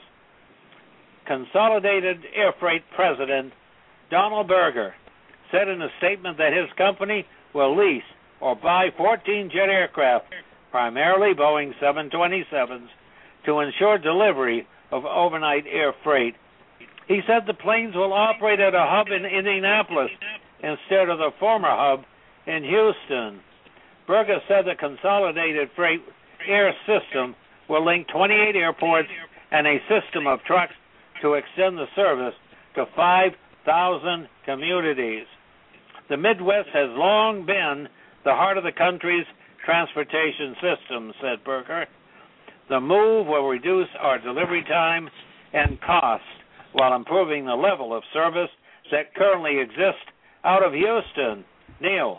Consolidated Air Freight President Donald Berger said in a statement that his company will lease or buy fourteen jet aircraft, primarily Boeing seven twenty-sevens, to ensure delivery of overnight air freight. He said the planes will operate at a hub in Indianapolis instead of the former hub in Houston. Berger said the Consolidated Freight Air system will link twenty-eight airports and a system of trucks to extend the service to five thousand communities. The Midwest has long been the heart of the country's transportation system, said Berger. The move will reduce our delivery time and cost while improving the level of service that currently exists out of Houston. Neil.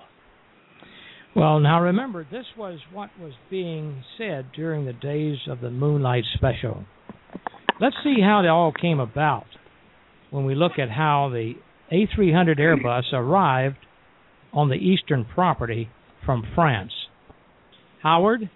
Well, now remember, this was what was being said during the days of the Moonlight Special. Let's see how it all came about when we look at how the A three hundred Airbus arrived on the Eastern property from France. Howard?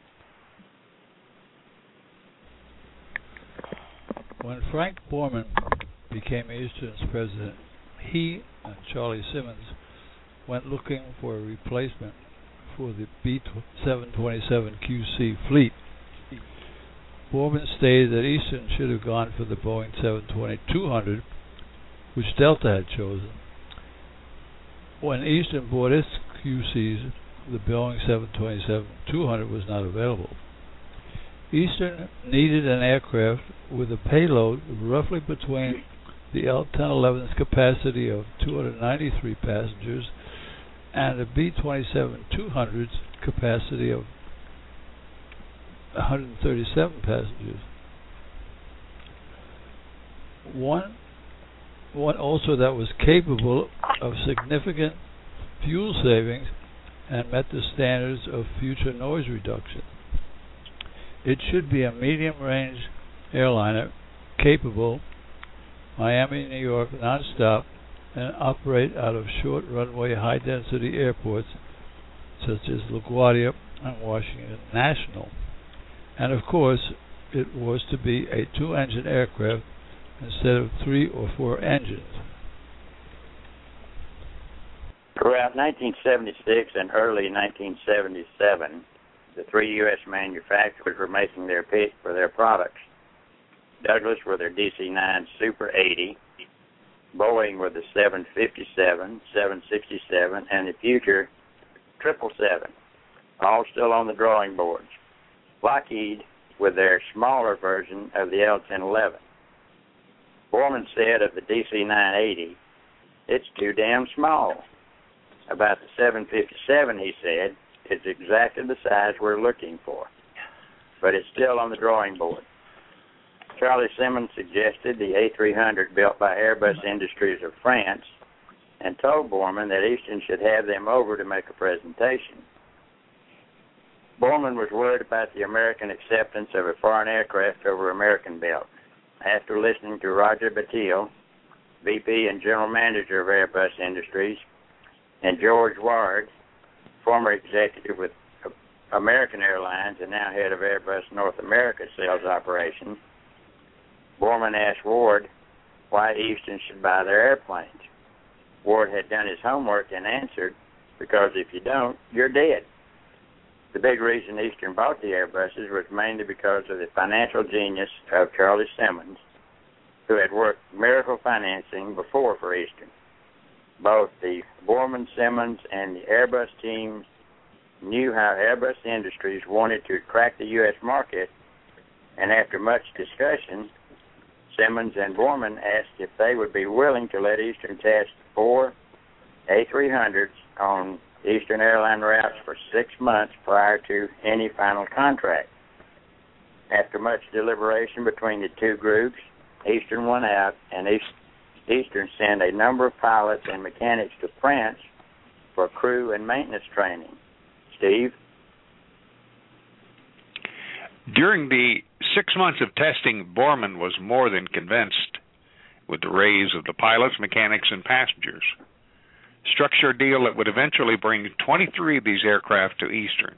When Frank Borman became Eastern's president, he and Charlie Simmons went looking for a replacement for the B seven twenty-seven Q C fleet. Borman stated that Eastern should have gone for the Boeing seven twenty-two hundred, which Delta had chosen. When Eastern bought its Q Cs, the Boeing seven twenty-seven two hundred was not available. Eastern needed an aircraft with a payload roughly between the L ten eleven's capacity of two hundred ninety-three passengers and the B twenty-seven two hundred's capacity of one hundred thirty-seven passengers. One, one also that was capable of significant fuel savings and met the standards of future noise reduction. It should be a medium-range airliner capable Miami, New York, non-stop, and operate out of short runway high-density airports such as LaGuardia and Washington National. And of course, it was to be a two-engine aircraft instead of three or four engines. Throughout nineteen seventy-six and early nineteen seventy-seven, the three U S manufacturers were making their pitch for their products. Douglas with their D C nine Super eighty, Boeing with the seven fifty-seven, seven sixty-seven, and the future triple seven, all still on the drawing boards. Lockheed with their smaller version of the L ten eleven. Borman said of the D C nine eighty, "It's too damn small." About the seven fifty-seven, he said, is exactly the size we're looking for, but it's still on the drawing board. Charlie Simmons suggested the A three hundred built by Airbus Industries of France and told Borman that Eastern should have them over to make a presentation. Borman was worried about the American acceptance of a foreign aircraft over American built. After listening to Roger Batille, V P and General Manager of Airbus Industries, and George Ward, former executive with American Airlines and now head of Airbus North America sales operations, Borman asked Ward why Eastern should buy their airplanes. Ward had done his homework and answered, because if you don't, you're dead. The big reason Eastern bought the Airbuses was mainly because of the financial genius of Charlie Simmons, who had worked miracle financing before for Eastern. Both the Borman, Simmons, and the Airbus teams knew how Airbus Industries wanted to crack the U S market, and after much discussion, Simmons and Borman asked if they would be willing to let Eastern test four A three hundreds on Eastern airline routes for six months prior to any final contract. After much deliberation between the two groups, Eastern won out, and Eastern sent a number of pilots and mechanics to France for crew and maintenance training. Steve? During the six months of testing, Borman was more than convinced with the raise of the pilots, mechanics, and passengers. Structure a deal that would eventually bring twenty-three of these aircraft to Eastern.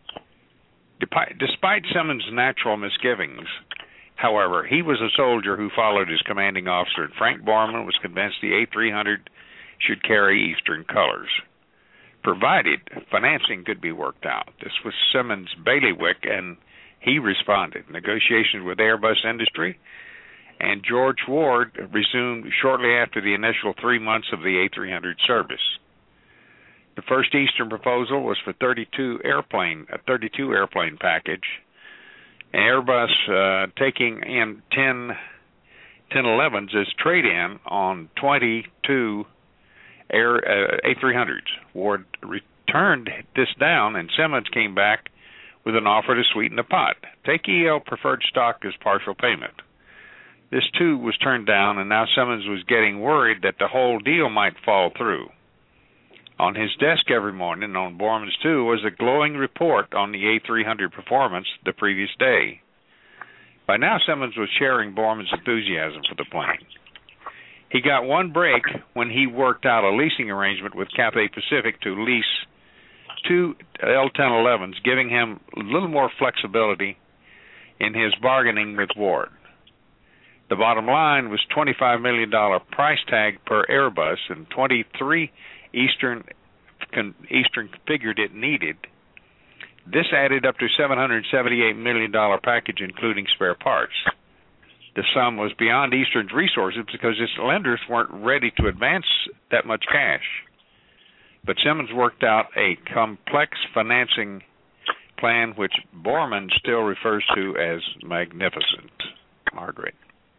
Despite Simmons' natural misgivings, however, he was a soldier who followed his commanding officer, and Frank Borman was convinced the A three hundred should carry Eastern colors, provided financing could be worked out. This was Simmons' bailiwick, and he responded. Negotiations with Airbus Industry and George Ward resumed shortly after the initial three months of the A three hundred service. The first Eastern proposal was for thirty-two airplane, a thirty-two airplane package, and Airbus uh, taking in ten, ten elevens as trade-in on twenty-two air, uh, A three hundreds. Ward returned this down, and Simmons came back with an offer to sweeten the pot. Take E L preferred stock as partial payment. This, too, was turned down, and now Simmons was getting worried that the whole deal might fall through. On his desk every morning, on Borman's too, was a glowing report on the A three hundred performance the previous day. By now, Simmons was sharing Borman's enthusiasm for the plane. He got one break when he worked out a leasing arrangement with Cathay Pacific to lease two L ten elevens, giving him a little more flexibility in his bargaining with Ward. The bottom line was twenty-five million dollars price tag per Airbus, and twenty-three Eastern Eastern figured it needed. This added up to seven hundred seventy-eight million dollars package, including spare parts. The sum was beyond Eastern's resources because its lenders weren't ready to advance that much cash. But Simmons worked out a complex financing plan, which Borman still refers to as magnificent. Margaret.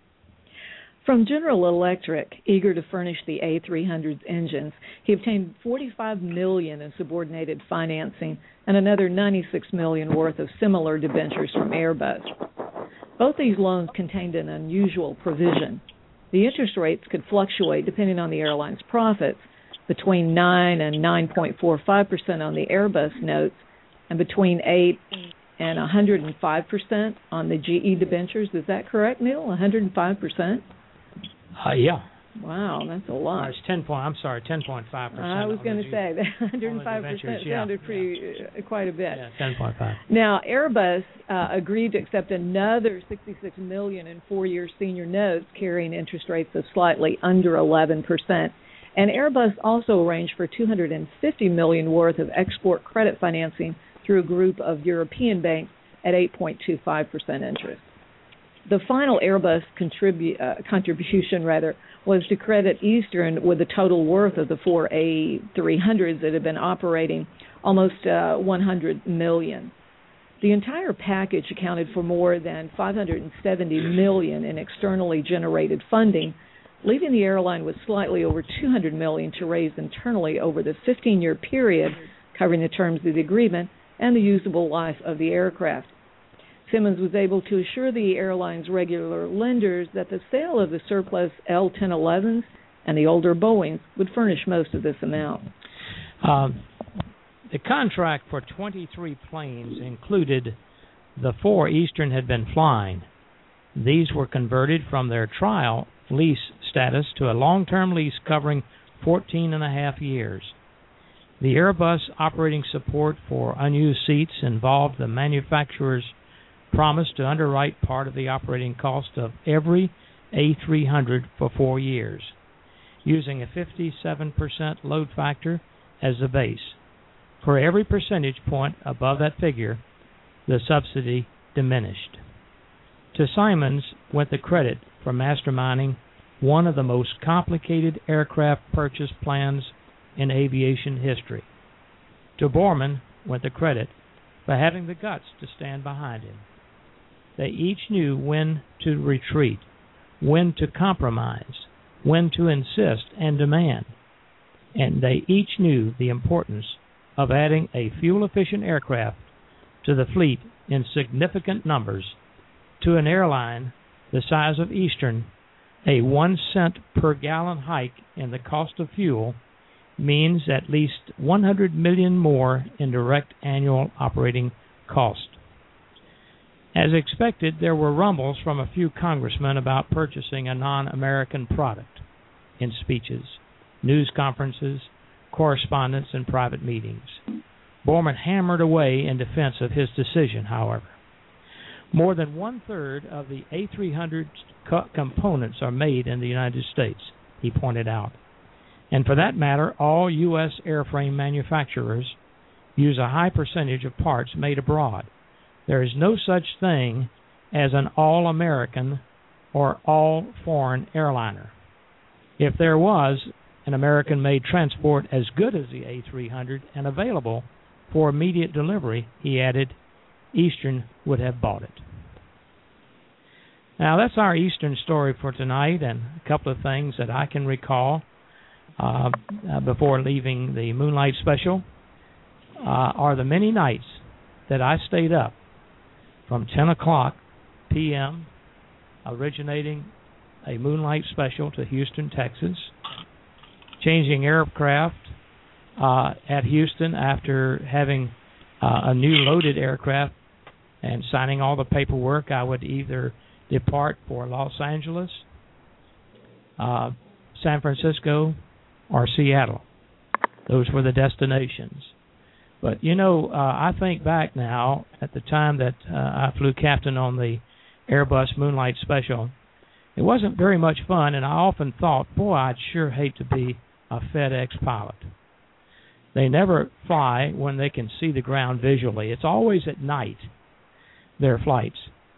From General Electric, eager to furnish the A three hundred's engines, he obtained forty-five million dollars in subordinated financing and another ninety-six million dollars worth of similar debentures from Airbus. Both these loans contained an unusual provision. The interest rates could fluctuate depending on the airline's profits, between nine and nine point four five percent on the Airbus notes, and between eight and one hundred five percent on the G E debentures. Is that correct, Neil? one hundred five percent? Uh, yeah. Wow, that's a lot. Uh, it's ten point. I'm sorry, ten point five percent. I was going to say that one hundred five percent yeah. sounded pretty yeah. uh, quite a bit. Yeah, ten point five. Now, Airbus uh, agreed to accept another sixty-six million dollars in four-year senior notes carrying interest rates of slightly under eleven percent. And Airbus also arranged for two hundred fifty million dollars worth of export credit financing through a group of European banks at eight point two five percent interest. The final Airbus contribu- uh, contribution rather, was to credit Eastern with the total worth of the four A three hundreds that had been operating, almost uh, one hundred million dollars. The entire package accounted for more than five hundred seventy million dollars in externally generated funding, leaving the airline with slightly over two hundred million dollars to raise internally over the fifteen-year period covering the terms of the agreement and the usable life of the aircraft. Simmons was able to assure the airline's regular lenders that the sale of the surplus L ten elevens and the older Boeings would furnish most of this amount. Um, the contract for twenty-three planes included the four Eastern had been flying. These were converted from their trial lease status to a long-term lease covering fourteen and a half years. The Airbus operating support for unused seats involved the manufacturer's promise to underwrite part of the operating cost of every A three hundred for four years, using a fifty-seven percent load factor as the base. For every percentage point above that figure, the subsidy diminished. To Simons went the credit for masterminding one of the most complicated aircraft purchase plans in aviation history. To Borman went the credit for having the guts to stand behind him. They each knew when to retreat, when to compromise, when to insist and demand, and they each knew the importance of adding a fuel-efficient aircraft to the fleet in significant numbers. To an airline the size of Eastern, a one cent per gallon hike in the cost of fuel means at least one hundred million dollars more in direct annual operating cost. As expected, there were rumbles from a few congressmen about purchasing a non-American product in speeches, news conferences, correspondence, and private meetings. Borman hammered away in defense of his decision, however. More than one-third of the A three hundred co- components are made in the United States, he pointed out. And for that matter, all U S airframe manufacturers use a high percentage of parts made abroad. There is no such thing as an all-American or all-foreign airliner. If there was an American-made transport as good as the A three hundred and available for immediate delivery, he added, Eastern would have bought it. Now, that's our Eastern story for tonight, and a couple of things that I can recall uh, uh, before leaving the Moonlight Special uh, are the many nights that I stayed up from ten o'clock p m originating a Moonlight Special to Houston, Texas, changing aircraft uh, at Houston after having uh, a new loaded aircraft and signing all the paperwork. I would either depart for Los Angeles, uh, San Francisco, or Seattle. Those were the destinations. But, you know, uh, I think back now at the time that uh, I flew captain on the Airbus Moonlight Special, it wasn't very much fun, and I often thought, boy, I'd sure hate to be a FedEx pilot. They never fly when they can see the ground visually. It's always at night, their flights.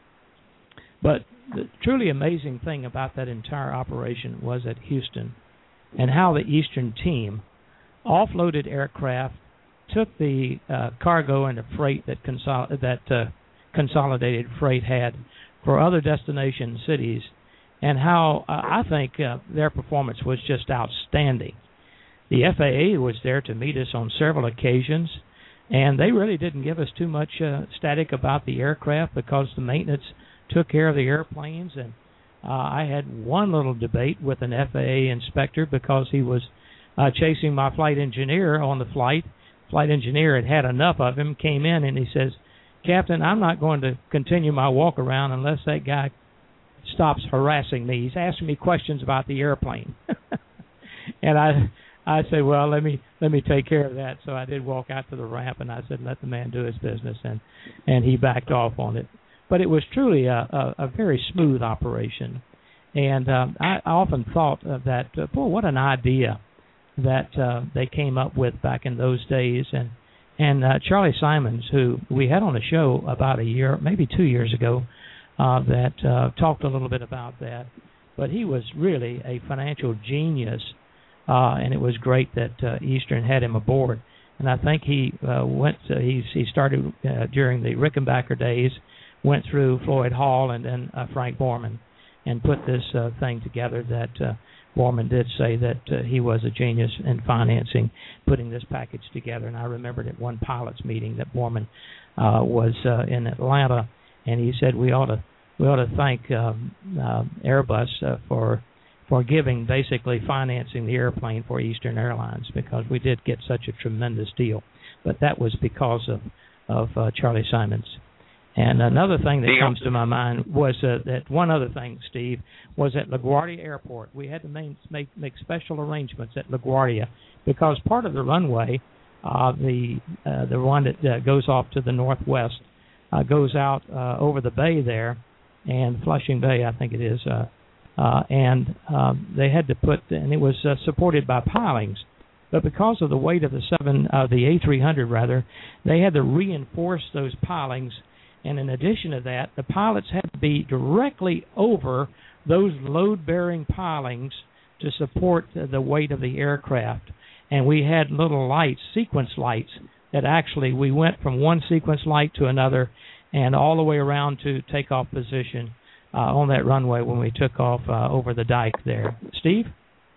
But the truly amazing thing about that entire operation was at Houston and how the Eastern team offloaded aircraft, took the uh, cargo and the freight that, consol- that uh, Consolidated Freight had for other destination cities, and how uh, I think uh, their performance was just outstanding. The F A A was there to meet us on several occasions, and they really didn't give us too much uh, static about the aircraft because the maintenance took care of the airplanes. And uh, I had one little debate with an F A A inspector because he was uh, chasing my flight engineer on the flight. Flight engineer had had enough of him, came in, and he says, Captain, I'm not going to continue my walk around unless that guy stops harassing me. He's asking me questions about the airplane. And I I said, well, let me let me take care of that. So I did walk out to the ramp, and I said, let the man do his business, and, and he backed off on it. But it was truly a, a, a very smooth operation. And um, I, I often thought of that, uh, boy, what an idea that uh, they came up with back in those days. And and uh, Charlie Simons, who we had on a show about a year, maybe two years ago, uh, that uh, talked a little bit about that. But he was really a financial genius, uh, and it was great that uh, Eastern had him aboard. And I think he uh, went. To, he he started uh, during the Rickenbacker days, went through Floyd Hall and then uh, Frank Borman, and put this uh, thing together that uh, Borman did say that uh, he was a genius in financing, putting this package together. And I remembered at one pilots meeting that Borman uh, was uh, in Atlanta, and he said we ought to we ought to thank um, uh, Airbus uh, for for giving basically financing the airplane for Eastern Airlines, because we did get such a tremendous deal. But that was because of of uh, Charlie Simons. And another thing that comes to my mind was uh, that one other thing, Steve, was at LaGuardia Airport. We had to make, make, make special arrangements at LaGuardia because part of the runway, uh, the uh, the one that uh, goes off to the northwest, uh, goes out uh, over the bay there, and Flushing Bay, I think it is, uh, uh, and uh, they had to put, and it was uh, supported by pilings. But because of the weight of the seven, uh, the A three hundred rather, they had to reinforce those pilings. And in addition to that, the pilots had to be directly over those load-bearing pilings to support the weight of the aircraft. And we had little lights, sequence lights, that actually we went from one sequence light to another and all the way around to takeoff position uh, on that runway when we took off uh, over the dike there. Steve?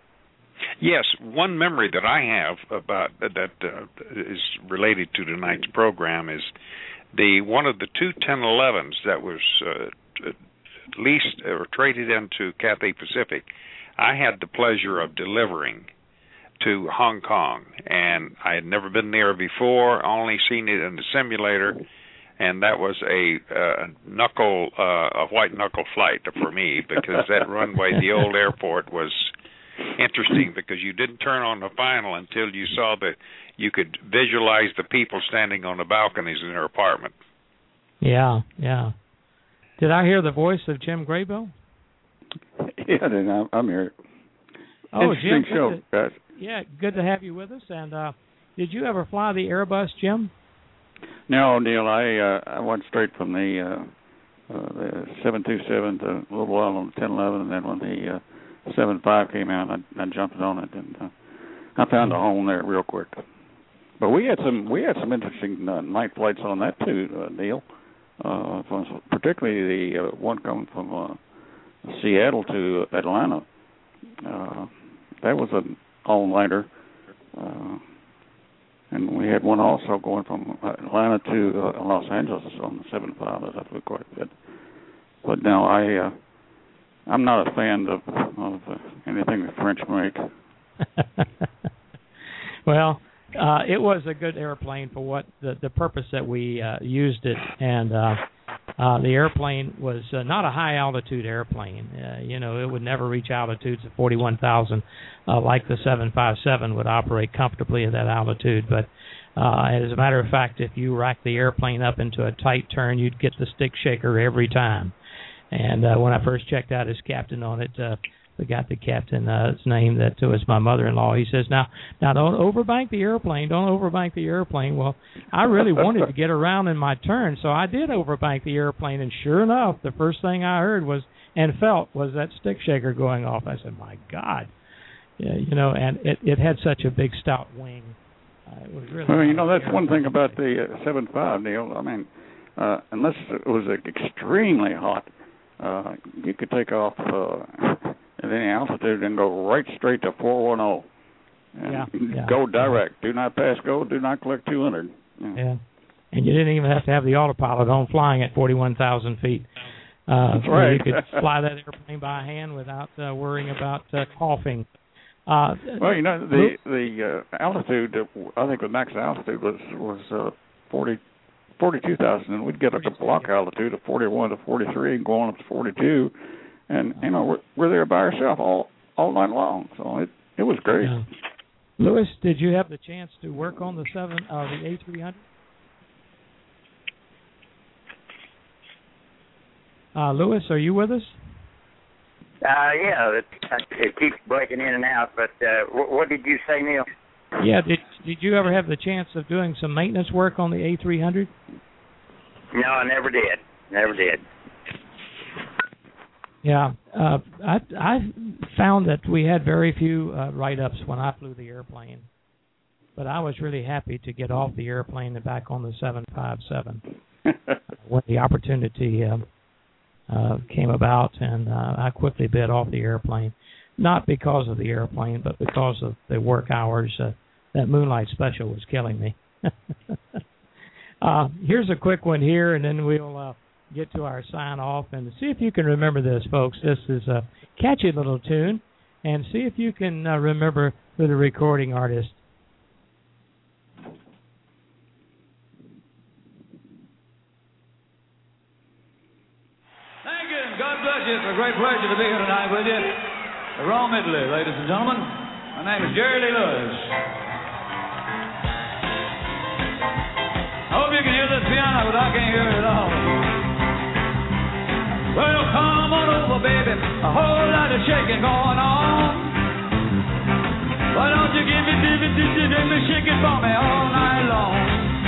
Yes, one memory that I have about that uh, is related to tonight's program is the one of the two ten elevens that was uh, leased or traded into Cathay Pacific. I had the pleasure of delivering to Hong Kong, and I had never been there before, only seen it in the simulator, and that was a uh, knuckle, uh, a white knuckle flight for me, because that runway, the old airport, was interesting because you didn't turn on the final until you saw that you could visualize the people standing on the balconies in their apartment. Yeah, yeah. Did I hear the voice of Jim Graybill? Yeah, I'm, I'm here. Oh, Interesting Jim, show, good to, guys. Yeah, good to have you with us. And uh, did you ever fly the Airbus, Jim? No, Neil, I uh, I went straight from the, uh, uh, the seven two seven to a little while on the ten eleven, and then when the uh, seven five came out, I, I jumped on it, and uh, I found a home there real quick. But we had some we had some interesting uh, night flights on that too, uh, Neil. Uh, from, particularly the uh, one coming from uh, Seattle to Atlanta. Uh, that was an all-nighter. Uh, and we had one also going from Atlanta to uh, Los Angeles on the seven five. That was quite good. But now I, uh, I'm not a fan of, of uh, anything the French make. Well, uh, it was a good airplane for what the, the purpose that we uh, used it, and uh, uh, the airplane was uh, not a high-altitude airplane. Uh, you know, it would never reach altitudes of forty-one thousand uh, like the seven fifty-seven would operate comfortably at that altitude. But uh, as a matter of fact, if you rack the airplane up into a tight turn, you'd get the stick shaker every time. And uh, when I first checked out as captain on it, uh, forgot the captain's uh, name, that was my mother-in-law. He says, now, now don't overbank the airplane. Don't overbank the airplane. Well, I really wanted to get around in my turn, so I did overbank the airplane. And sure enough, the first thing I heard was and felt was that stick shaker going off. I said, my God. Yeah, you know, and it, it had such a big, stout wing. Uh, it was really well, you know, that's one thing about the uh, seven five, Neil. I mean, uh, unless it was extremely hot, uh, you could take off uh, at any altitude and go right straight to four one zero. And yeah, yeah. Go direct. Do not pass go. Do not collect two hundred. Yeah. yeah. And you didn't even have to have the autopilot on flying at forty-one thousand feet. Uh, That's so right. You could fly that airplane by hand without uh, worrying about uh, coughing. Uh, well, you know, the the uh, altitude, uh, I think the max altitude was was uh, forty, forty-two thousand, and we'd get up to block altitude of forty-one to forty-three and go on up to forty-two. And, you know, we're, we're there by ourselves all, all night long. So it, it was great. Yeah. Louis, did you have the chance to work on the seven or uh, the A three hundred? Uh, Louis, are you with us? Uh, yeah, it, it keeps breaking in and out. But uh, what, what did you say, Neil? Yeah, did did you ever have the chance of doing some maintenance work on the A three hundred? No, I never did. Never did. Yeah, uh, I I found that we had very few uh, write-ups when I flew the airplane, but I was really happy to get off the airplane and back on the seven fifty-seven when the opportunity uh, uh, came about, and uh, I quickly bit off the airplane, not because of the airplane, but because of the work hours. Uh, that Moonlight Special was killing me. uh, here's a quick one here, and then we'll uh, get to our sign-off, and see if you can remember this, folks. This is a catchy little tune, and see if you can uh, remember who the recording artist. Thank you, and God bless you. It's a great pleasure to be here tonight with you. Rome, Italy, ladies and gentlemen. My name is Jerry Lee Lewis. I hope you can hear this piano, but I can't hear it at all. Well, come on over, baby. A whole lot of shaking going on. Why don't you give me, give me, give me, give me, shake it for me all night long?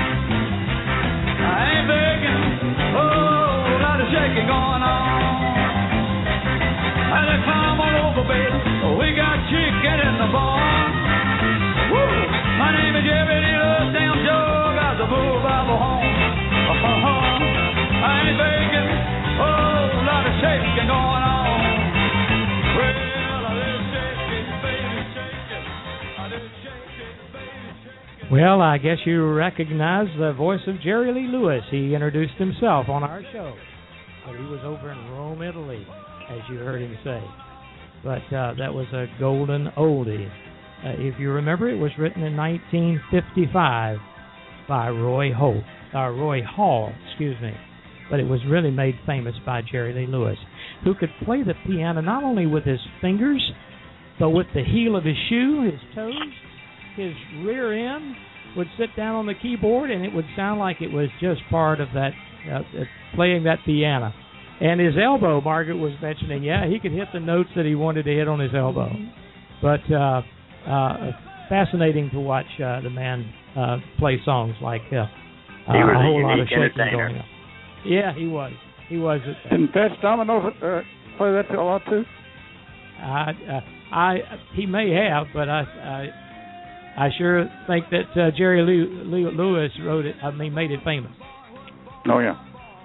I ain't begging. Oh, a whole lot of shaking going on. And then come on over, baby. We got chicken in the barn. Woo! My name is Jerry Lee Lewis. Damn Joe got the bull Bible home. Oh, I ain't begging. Oh, a lot of shaking going on. Well, I did shake it, baby, shake it. I did shake it, baby, shake it. Well, I guess you recognize the voice of Jerry Lee Lewis. He introduced himself on our show. But he was over in Rome, Italy, as you heard him say. But uh, that was a golden oldie. Uh, if you remember, it was written in nineteen fifty-five by Roy Holt, uh, Roy Hall, excuse me. But it was really made famous by Jerry Lee Lewis, who could play the piano not only with his fingers, but with the heel of his shoe, his toes, his rear end would sit down on the keyboard, and it would sound like it was just part of that, uh, playing that piano. And his elbow, Margaret was mentioning, yeah, he could hit the notes that he wanted to hit on his elbow. But uh, uh, fascinating to watch uh, the man uh, play songs like uh, he was a whole a lot of unique shaking going on. Yeah, he was. He was. Didn't Fats Domino uh, play that a lot too? I, uh, I, he may have, but I, I, I sure think that uh, Jerry Lee, Lee, Lewis wrote it. I mean, made it famous. Oh yeah.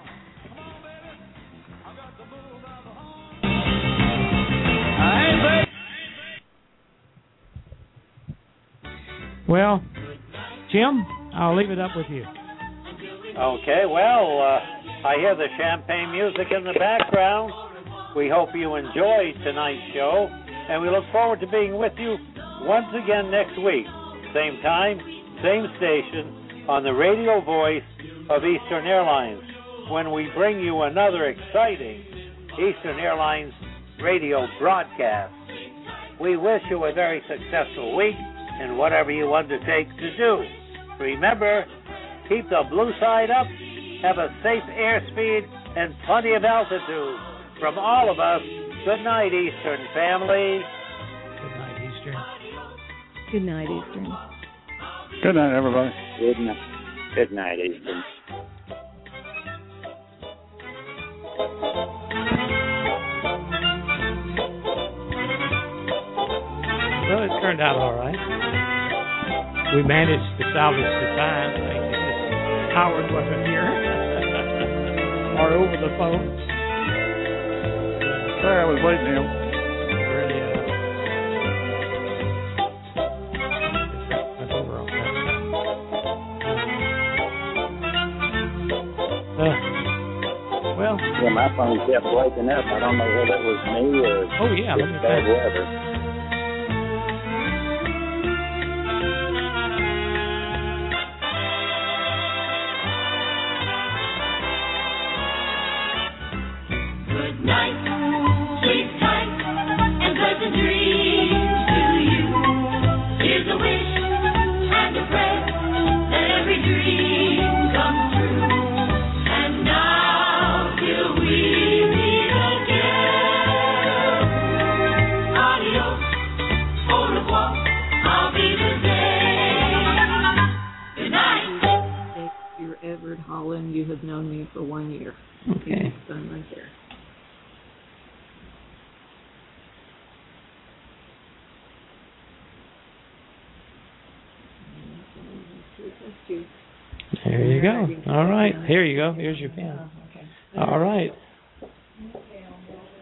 Well, Jim, I'll leave it up with you. Okay, well, uh, I hear the champagne music in the background. We hope you enjoyed tonight's show, and we look forward to being with you once again next week. Same time, same station, on the radio voice of Eastern Airlines, when we bring you another exciting Eastern Airlines radio broadcast. We wish you a very successful week in whatever you undertake to do. Remember, keep the blue side up, have a safe airspeed, and plenty of altitude. From all of us, good night, Eastern family. Good night, Eastern. Good night, Eastern. Good night, everybody. Good night. Good night, Eastern. Well, it turned out all right. We managed to salvage the time. Thank goodness Howard wasn't here or over the phone. Sorry, I was waiting him. Really, uh, that's over on that. Uh, well. Yeah, my phone kept waking up. I don't know whether it was me or oh yeah, let me bad tell you. weather. Holland, you have known me for one year. Okay. Done right there. There you go. All right. Here you go. Here's your pen. All right.